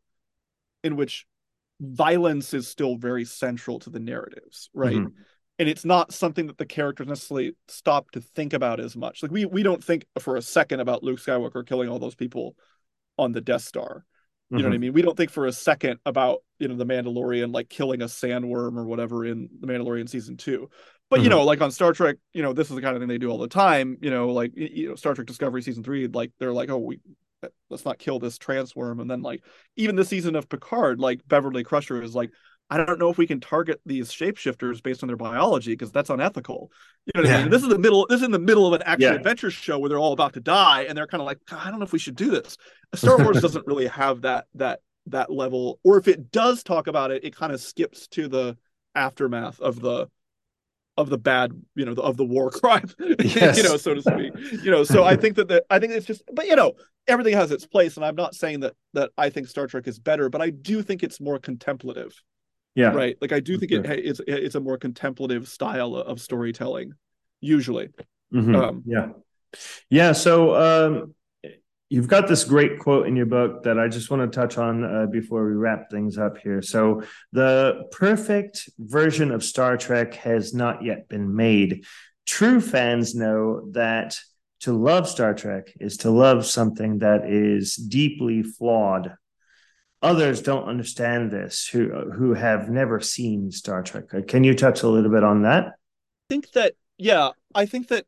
Speaker 2: in which violence is still very central to the narratives, right?
Speaker 1: hmm
Speaker 2: And it's not something that the characters necessarily stop to think about as much. Like we we don't think for a second about Luke Skywalker killing all those people on the Death Star, You know what I
Speaker 1: Hmm.
Speaker 2: mean? We don't think for a second about, you know, the Mandalorian like killing a sandworm or whatever in the Mandalorian season two. But you
Speaker 1: Hmm.
Speaker 2: know, like on Star Trek, you know, this is the kind of thing they do all the time. You know, like you know, Star Trek Discovery season three, like they're like, oh, we let's not kill this transworm. And then like even the season of Picard, like Beverly Crusher is like, I don't know if we can target these shapeshifters based on their biology because that's unethical. You know what I mean?
Speaker 1: Yeah.
Speaker 2: And this is the middle. This is in the middle of an action
Speaker 1: Yeah.
Speaker 2: adventure show where they're all about to die, and they're kind of like, I don't know if we should do this. Star Wars doesn't really have that that that level, or if it does talk about it, it kind of skips to the aftermath of the of the bad, you know, of the war crime, you know,
Speaker 1: Yes.
Speaker 2: so to speak. You know, so I think that the, I think it's just, but you know, everything has its place, and I'm not saying that that I think Star Trek is better, but I do think it's more contemplative,
Speaker 1: Yeah.
Speaker 2: right? Like I do think it,
Speaker 1: Sure.
Speaker 2: it's it's a more contemplative style of storytelling, usually.
Speaker 1: Hmm.
Speaker 2: Um,
Speaker 1: Yeah. Yeah. So um, you've got this great quote in your book that I just want to touch on uh, before we wrap things up here. So, the perfect version of Star Trek has not yet been made. True fans know that to love Star Trek is to love something that is deeply flawed. Others don't understand this who who have never seen Star Trek. Can you touch a little bit on that?
Speaker 2: I think that yeah, I think that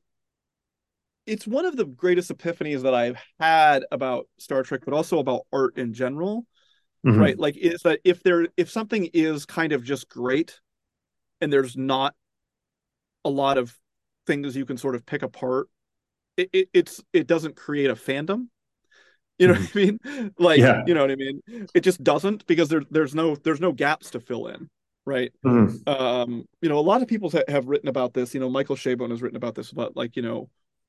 Speaker 2: it's one of the greatest epiphanies that I've had about Star Trek, but also about art in general, right?
Speaker 1: Mm-hmm.
Speaker 2: Like is that if there if something is kind of just great and there's not a lot of things you can sort of pick apart, it, it it's it doesn't create a fandom. You know
Speaker 1: Mm-hmm.
Speaker 2: what I mean? Like,
Speaker 1: Yeah.
Speaker 2: you know what I mean? It just doesn't because there there's no there's no gaps to fill in, right?
Speaker 1: Mm-hmm.
Speaker 2: Um, you know, a lot of people have written about this. You know, Michael Chabon has written about this about like, you know,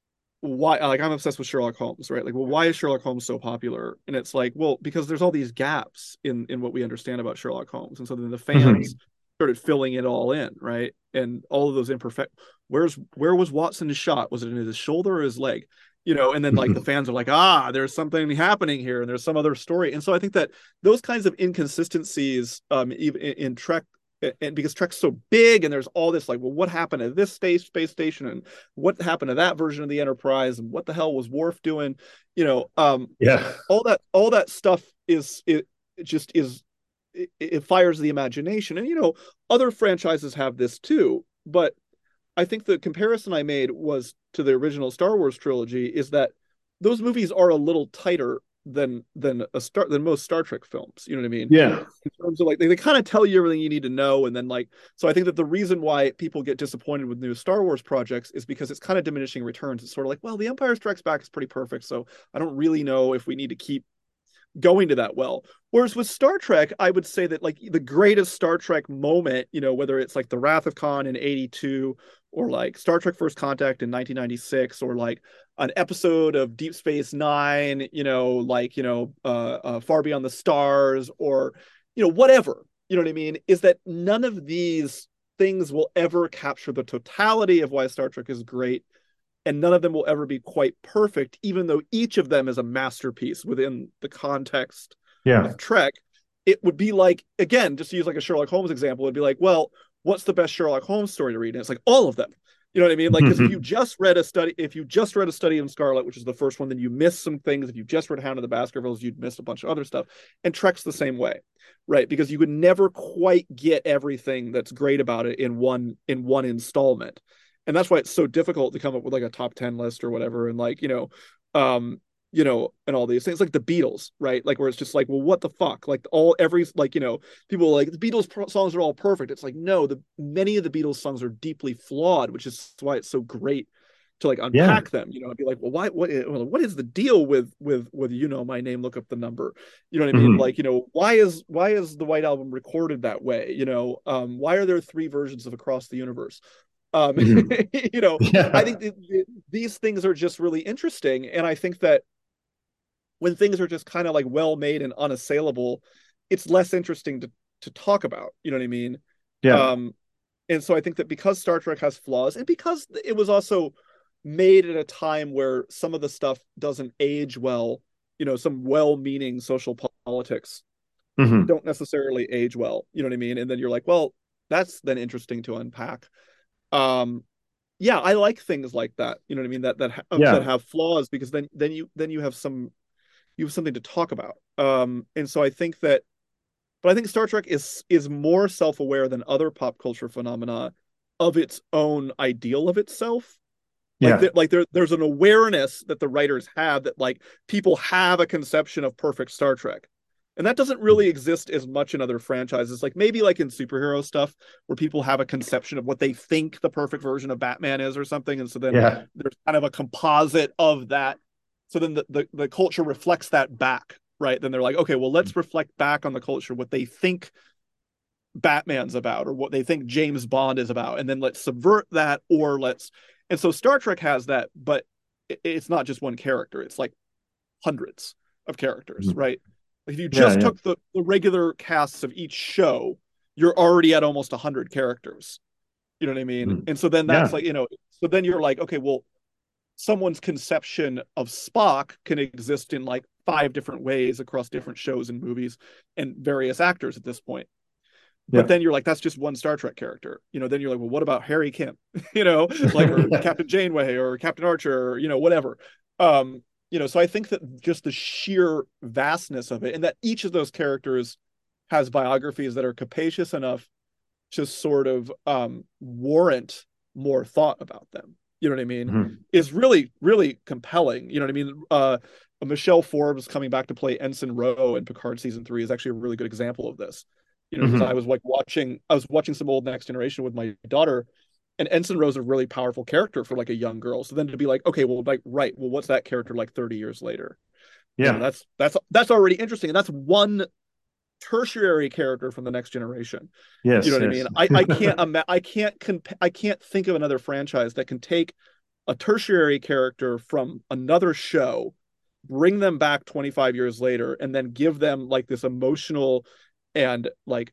Speaker 2: why like I'm obsessed with Sherlock Holmes, right? Like, well, why is Sherlock Holmes so popular? And it's like, well, because there's all these gaps in in what we understand about Sherlock Holmes, and so then the fans
Speaker 1: Mm-hmm.
Speaker 2: started filling it all in, right? And all of those imperfect. Where's where was Watson shot? Was it in his shoulder or his leg? You know, and then like the
Speaker 1: Mm-hmm.
Speaker 2: fans are like, ah, there's something happening here, and there's some other story. And so I think that those kinds of inconsistencies, um, even in, in Trek, and because Trek's so big and there's all this like, well, what happened to this space space station and what happened to that version of the Enterprise and what the hell was Worf doing? You know, um,
Speaker 1: Yeah.
Speaker 2: all that all that stuff is it, it just is it, it fires the imagination. And you know, other franchises have this too, but I think the comparison I made was to the original Star Wars trilogy is that those movies are a little tighter than than a star than most Star Trek films. You know what I mean?
Speaker 1: Yeah.
Speaker 2: In terms of like they, they kind of tell you everything you need to know, and then like so I think that the reason why people get disappointed with new Star Wars projects is because it's kind of diminishing returns. It's sort of like, well, The Empire Strikes Back is pretty perfect, so I don't really know if we need to keep going to that well. Whereas with Star Trek, I would say that like the greatest Star Trek moment, you know, whether it's like the Wrath of Khan in eighty-two or like Star Trek First Contact in nineteen ninety-six or like an episode of Deep Space Nine, you know, like, you know, uh, uh, Far Beyond the Stars or, you know, whatever, you know what I mean? Is that none of these things will ever capture the totality of why Star Trek is great, and none of them will ever be quite perfect, even though each of them is a masterpiece within the context
Speaker 1: Yeah.
Speaker 2: of Trek. It would be like, again, just to use like a Sherlock Holmes example, it'd be like, well, what's the best Sherlock Holmes story to read? And it's like all of them. You know what I mean? Like, because if you just read a study, if you just read a study in Scarlet, which is the first one, then you miss some things. If you just read Hound of the Baskervilles, you'd miss a bunch of other stuff. And Trek's the same way, right? Because you could never quite get everything that's great about it in one in one installment, and that's why it's so difficult to come up with like a top ten list or whatever. And like, you know, um, you know, and all these things like the Beatles, right? Like where it's just like, well, what the fuck? Like all every like, you know, people are like the Beatles pro- songs are all perfect. It's like, no, the many of the Beatles songs are deeply flawed, which is why it's so great to like
Speaker 1: Yeah.
Speaker 2: unpack them. You know, I'd be like, well, why what is, what is the deal with with with you know my name, look up the number. You know what I mean?
Speaker 1: Mm-hmm.
Speaker 2: Like, you know, why is why is the White Album recorded that way? You know, um, why are there three versions of Across the Universe? Um,
Speaker 1: Mm-hmm.
Speaker 2: you know, I
Speaker 1: Yeah.
Speaker 2: think th- th- these things are just really interesting, and I think that when things are just kind of like well made and unassailable, it's less interesting to to talk about. You know what I mean?
Speaker 1: Yeah.
Speaker 2: Um, and so I think that because Star Trek has flaws, and because it was also made at a time where some of the stuff doesn't age well, you know, some well-meaning social politics
Speaker 1: Mm-hmm.
Speaker 2: don't necessarily age well. You know what I mean? And then you're like, well, that's then interesting to unpack. Um, yeah, I like things like that. You know what I mean? That that ha- that
Speaker 1: Yeah.
Speaker 2: have flaws because then then you then you have some you have something to talk about. Um, and so I think that, but I think Star Trek is is more self-aware than other pop culture phenomena of its own ideal of itself. Like
Speaker 1: Yeah.
Speaker 2: that, like there, there's an awareness that the writers have that like people have a conception of perfect Star Trek. And that doesn't really exist as much in other franchises. Like maybe like in superhero stuff where people have a conception of what they think the perfect version of Batman is or something. And so then
Speaker 1: Yeah.
Speaker 2: there's kind of a composite of that. So then the, the, the culture reflects that back, right? Then they're like, okay, well, let's reflect back on the culture what they think Batman's about or what they think James Bond is about. And then let's subvert that or let's. And so Star Trek has that, but it's not just one character. It's like hundreds of characters,
Speaker 1: Mhm.
Speaker 2: right? Like if you
Speaker 1: Yeah.
Speaker 2: just
Speaker 1: Yeah.
Speaker 2: took the, the regular casts of each show, you're already at almost one hundred characters. You know what I mean?
Speaker 1: Mhm.
Speaker 2: And so then that's
Speaker 1: Yeah.
Speaker 2: like, you know, so then you're like, okay, well, someone's conception of Spock can exist in like five different ways across different shows and movies and various actors at this point. But
Speaker 1: Yeah.
Speaker 2: then you're like, that's just one Star Trek character. You know, then you're like, well, what about Harry Kim? you know, like or Captain Janeway or Captain Archer or, you know, whatever. Um, you know, so I think that just the sheer vastness of it and that each of those characters has biographies that are capacious enough to sort of um warrant more thought about them. You know what I mean?
Speaker 1: Mhm.
Speaker 2: Is really, really compelling. You know what I mean? Uh Michelle Forbes coming back to play Ensign Ro in Picard season three is actually a really good example of this. You know, because I
Speaker 1: Mhm.
Speaker 2: was like watching, I was watching some old Next Generation with my daughter, and Ensign Ro's a really powerful character for like a young girl. So then to be like, okay, well, like, right, well, what's that character like thirty years later? You know,
Speaker 1: Yeah.
Speaker 2: that's that's that's already interesting, and that's one tertiary character from the Next Generation. You know
Speaker 1: Yes.
Speaker 2: what I mean?
Speaker 1: Yes.
Speaker 2: I I can't ima- I can't comp- I can't think of another franchise that can take a tertiary character from another show, bring them back twenty-five years later, and then give them like this emotional and like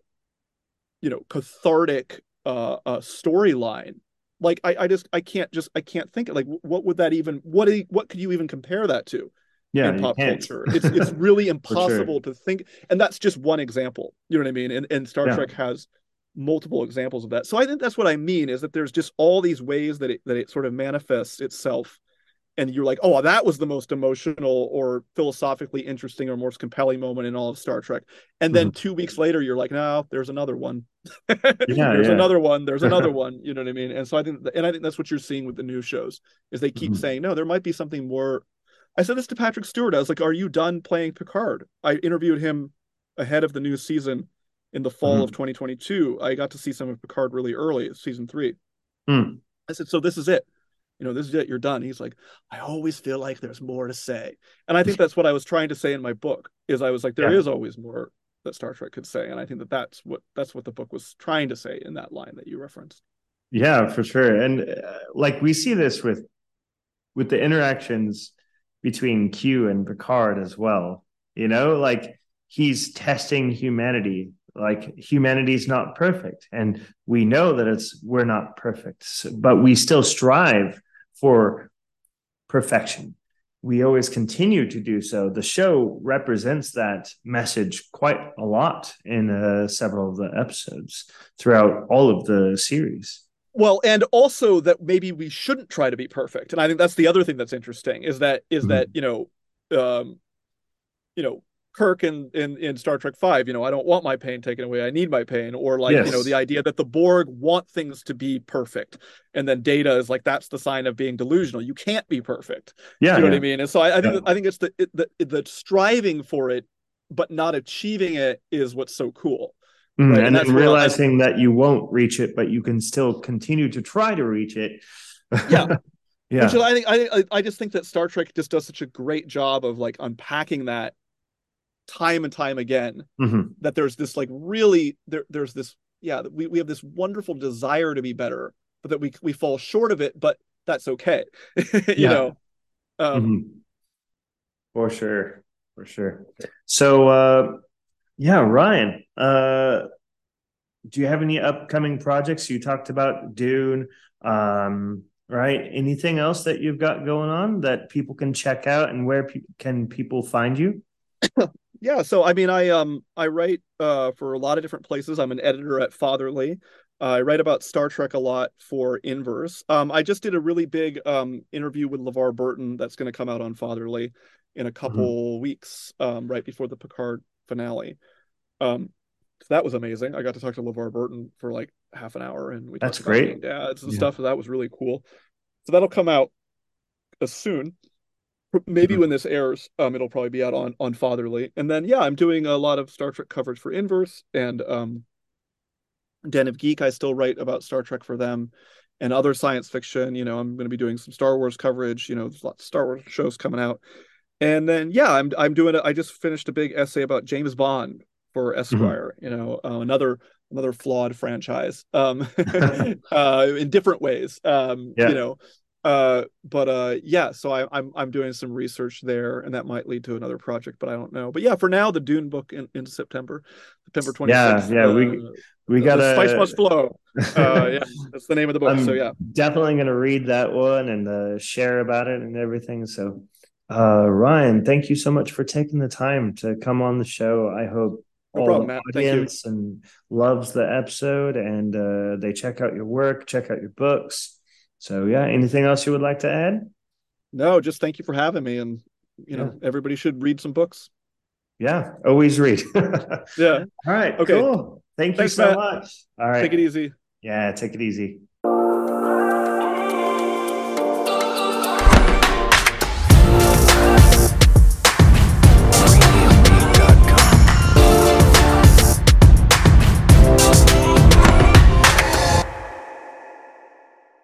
Speaker 2: you know cathartic uh, uh storyline. Like I, I just I can't just I can't think of like what would that even what what could you even compare that to
Speaker 1: Yeah.
Speaker 2: in
Speaker 1: You
Speaker 2: pop
Speaker 1: can't.
Speaker 2: culture? It's it's really
Speaker 1: For sure.
Speaker 2: impossible to think, and that's just one example. You know what I mean? And and Star
Speaker 1: Yeah.
Speaker 2: Trek has multiple examples of that. So I think that's what I mean is that there's just all these ways that it that it sort of manifests itself and you're like, oh, that was the most emotional or philosophically interesting or most compelling moment in all of Star Trek. And then
Speaker 1: Mhm.
Speaker 2: two weeks later, you're like, no, there's another one.
Speaker 1: Yeah.
Speaker 2: there's
Speaker 1: Yeah.
Speaker 2: another one. There's another one. You know what I mean? And so I think, and I think that's what you're seeing with the new shows is they keep
Speaker 1: Mhm.
Speaker 2: saying, no, there might be something more. I said this to Patrick Stewart. I was like, are you done playing Picard? I interviewed him ahead of the new season in the fall of
Speaker 1: Mhm.
Speaker 2: twenty twenty-two. I got to see some of Picard really early, season three.
Speaker 1: Mm.
Speaker 2: I said, so this is it. You know, this is it. You're done. He's like, I always feel like there's more to say. And I think that's what I was trying to say in my book is I was like, there
Speaker 1: Yeah.
Speaker 2: is always more that Star Trek could say. And I think that that's what, that's what the book was trying to say in that line that you referenced.
Speaker 1: Yeah, for sure. And uh, like we see this with with the interactions between Q and Picard as well. You know, like he's testing humanity. Like humanity's not perfect, and we know that it's we're not perfect, but we still strive for perfection. We always continue to do so. The show represents that message quite a lot in uh, several of the episodes throughout all of the series.
Speaker 2: Well, and also that maybe we shouldn't try to be perfect. And I think that's the other thing that's interesting is that, is that,
Speaker 1: Mhm.
Speaker 2: you know, um, you know, Kirk in, in in Star Trek Five, you know, I don't want my pain taken away. I need my pain. Or like, you know, the
Speaker 1: Yes.
Speaker 2: idea that the Borg want things to be perfect, and then Data is like that's the sign of being delusional. You can't be perfect.
Speaker 1: Yeah.
Speaker 2: Do you know what
Speaker 1: Yeah.
Speaker 2: I mean? And so I, I think
Speaker 1: Yeah.
Speaker 2: that, I think it's the, the the striving for it, but not achieving it is what's so cool,
Speaker 1: Mm,
Speaker 2: right? And
Speaker 1: and
Speaker 2: that's
Speaker 1: then
Speaker 2: where I,
Speaker 1: realizing that you won't reach it, but you can still continue to try to reach it.
Speaker 2: yeah. Which is,
Speaker 1: Yeah.
Speaker 2: I think I I just think that Star Trek just does such a great job of like unpacking that time and time again
Speaker 1: Mhm.
Speaker 2: that there's this like really there there's this yeah we, we have this wonderful desire to be better but that we we fall short of it but that's okay you
Speaker 1: Yeah.
Speaker 2: know um
Speaker 1: Mhm. For sure. For sure. So, uh, yeah, Ryan, uh, do you have any upcoming projects? You talked about Dune, um, right? Anything else that you've got going on that people can check out, and where pe- can people find you?
Speaker 2: yeah so I mean I um I write uh for a lot of different places. I'm an editor at Fatherly. Uh, I write about Star Trek a lot for Inverse. Um, I just did a really big um, interview with LeVar Burton that's going to come out on Fatherly in a
Speaker 1: Mhm.
Speaker 2: couple weeks, um, right before the Picard finale. Um, so that was amazing. I got to talk to LeVar Burton for like half an hour, and we
Speaker 1: That's
Speaker 2: talked about being
Speaker 1: great.
Speaker 2: dads and
Speaker 1: Yeah.
Speaker 2: stuff. So that was really cool. So that'll come out as soon. Maybe
Speaker 1: Mhm.
Speaker 2: when this airs, um, it'll probably be out on on Fatherly. And then yeah, I'm doing a lot of Star Trek coverage for Inverse and um, Den of Geek. I still write about Star Trek for them and other science fiction. You know, I'm going to be doing some Star Wars coverage. You know, there's lots of Star Wars shows coming out. And then yeah, I'm I'm doing it. I just finished a big essay about James Bond for
Speaker 1: Mhm.
Speaker 2: Esquire. You know, uh, another another flawed franchise um, uh, in different ways. Um, you
Speaker 1: Yeah.
Speaker 2: know, uh, but uh, yeah. So I, I'm I'm doing some research there, and that might lead to another project, but I don't know. But yeah, for now, the Dune book in, in September, September
Speaker 1: Yeah.
Speaker 2: twenty-sixth.
Speaker 1: Yeah.
Speaker 2: Uh,
Speaker 1: We we
Speaker 2: the Spice
Speaker 1: gotta.
Speaker 2: Must Flow. Uh, yeah, that's the name of the book. So
Speaker 1: I'm
Speaker 2: yeah,
Speaker 1: definitely gonna read that one and uh, share about it and everything. So, uh, Ryan, thank you so much for taking the time to come on the show. I hope
Speaker 2: no
Speaker 1: all the
Speaker 2: problem, Matt. Thank you.
Speaker 1: audience and loves the episode and uh, they check out your work, check out your books. So, yeah, anything else you would like to add?
Speaker 2: No, just thank you for having me, and you
Speaker 1: Yeah.
Speaker 2: know, everybody should read some books.
Speaker 1: Yeah. Always read.
Speaker 2: Yeah.
Speaker 1: All right.
Speaker 2: Okay.
Speaker 1: Cool. Thank you
Speaker 2: Thanks,
Speaker 1: so
Speaker 2: Matt.
Speaker 1: much. All
Speaker 2: Take it
Speaker 1: right.
Speaker 2: easy.
Speaker 1: Yeah. Take it easy.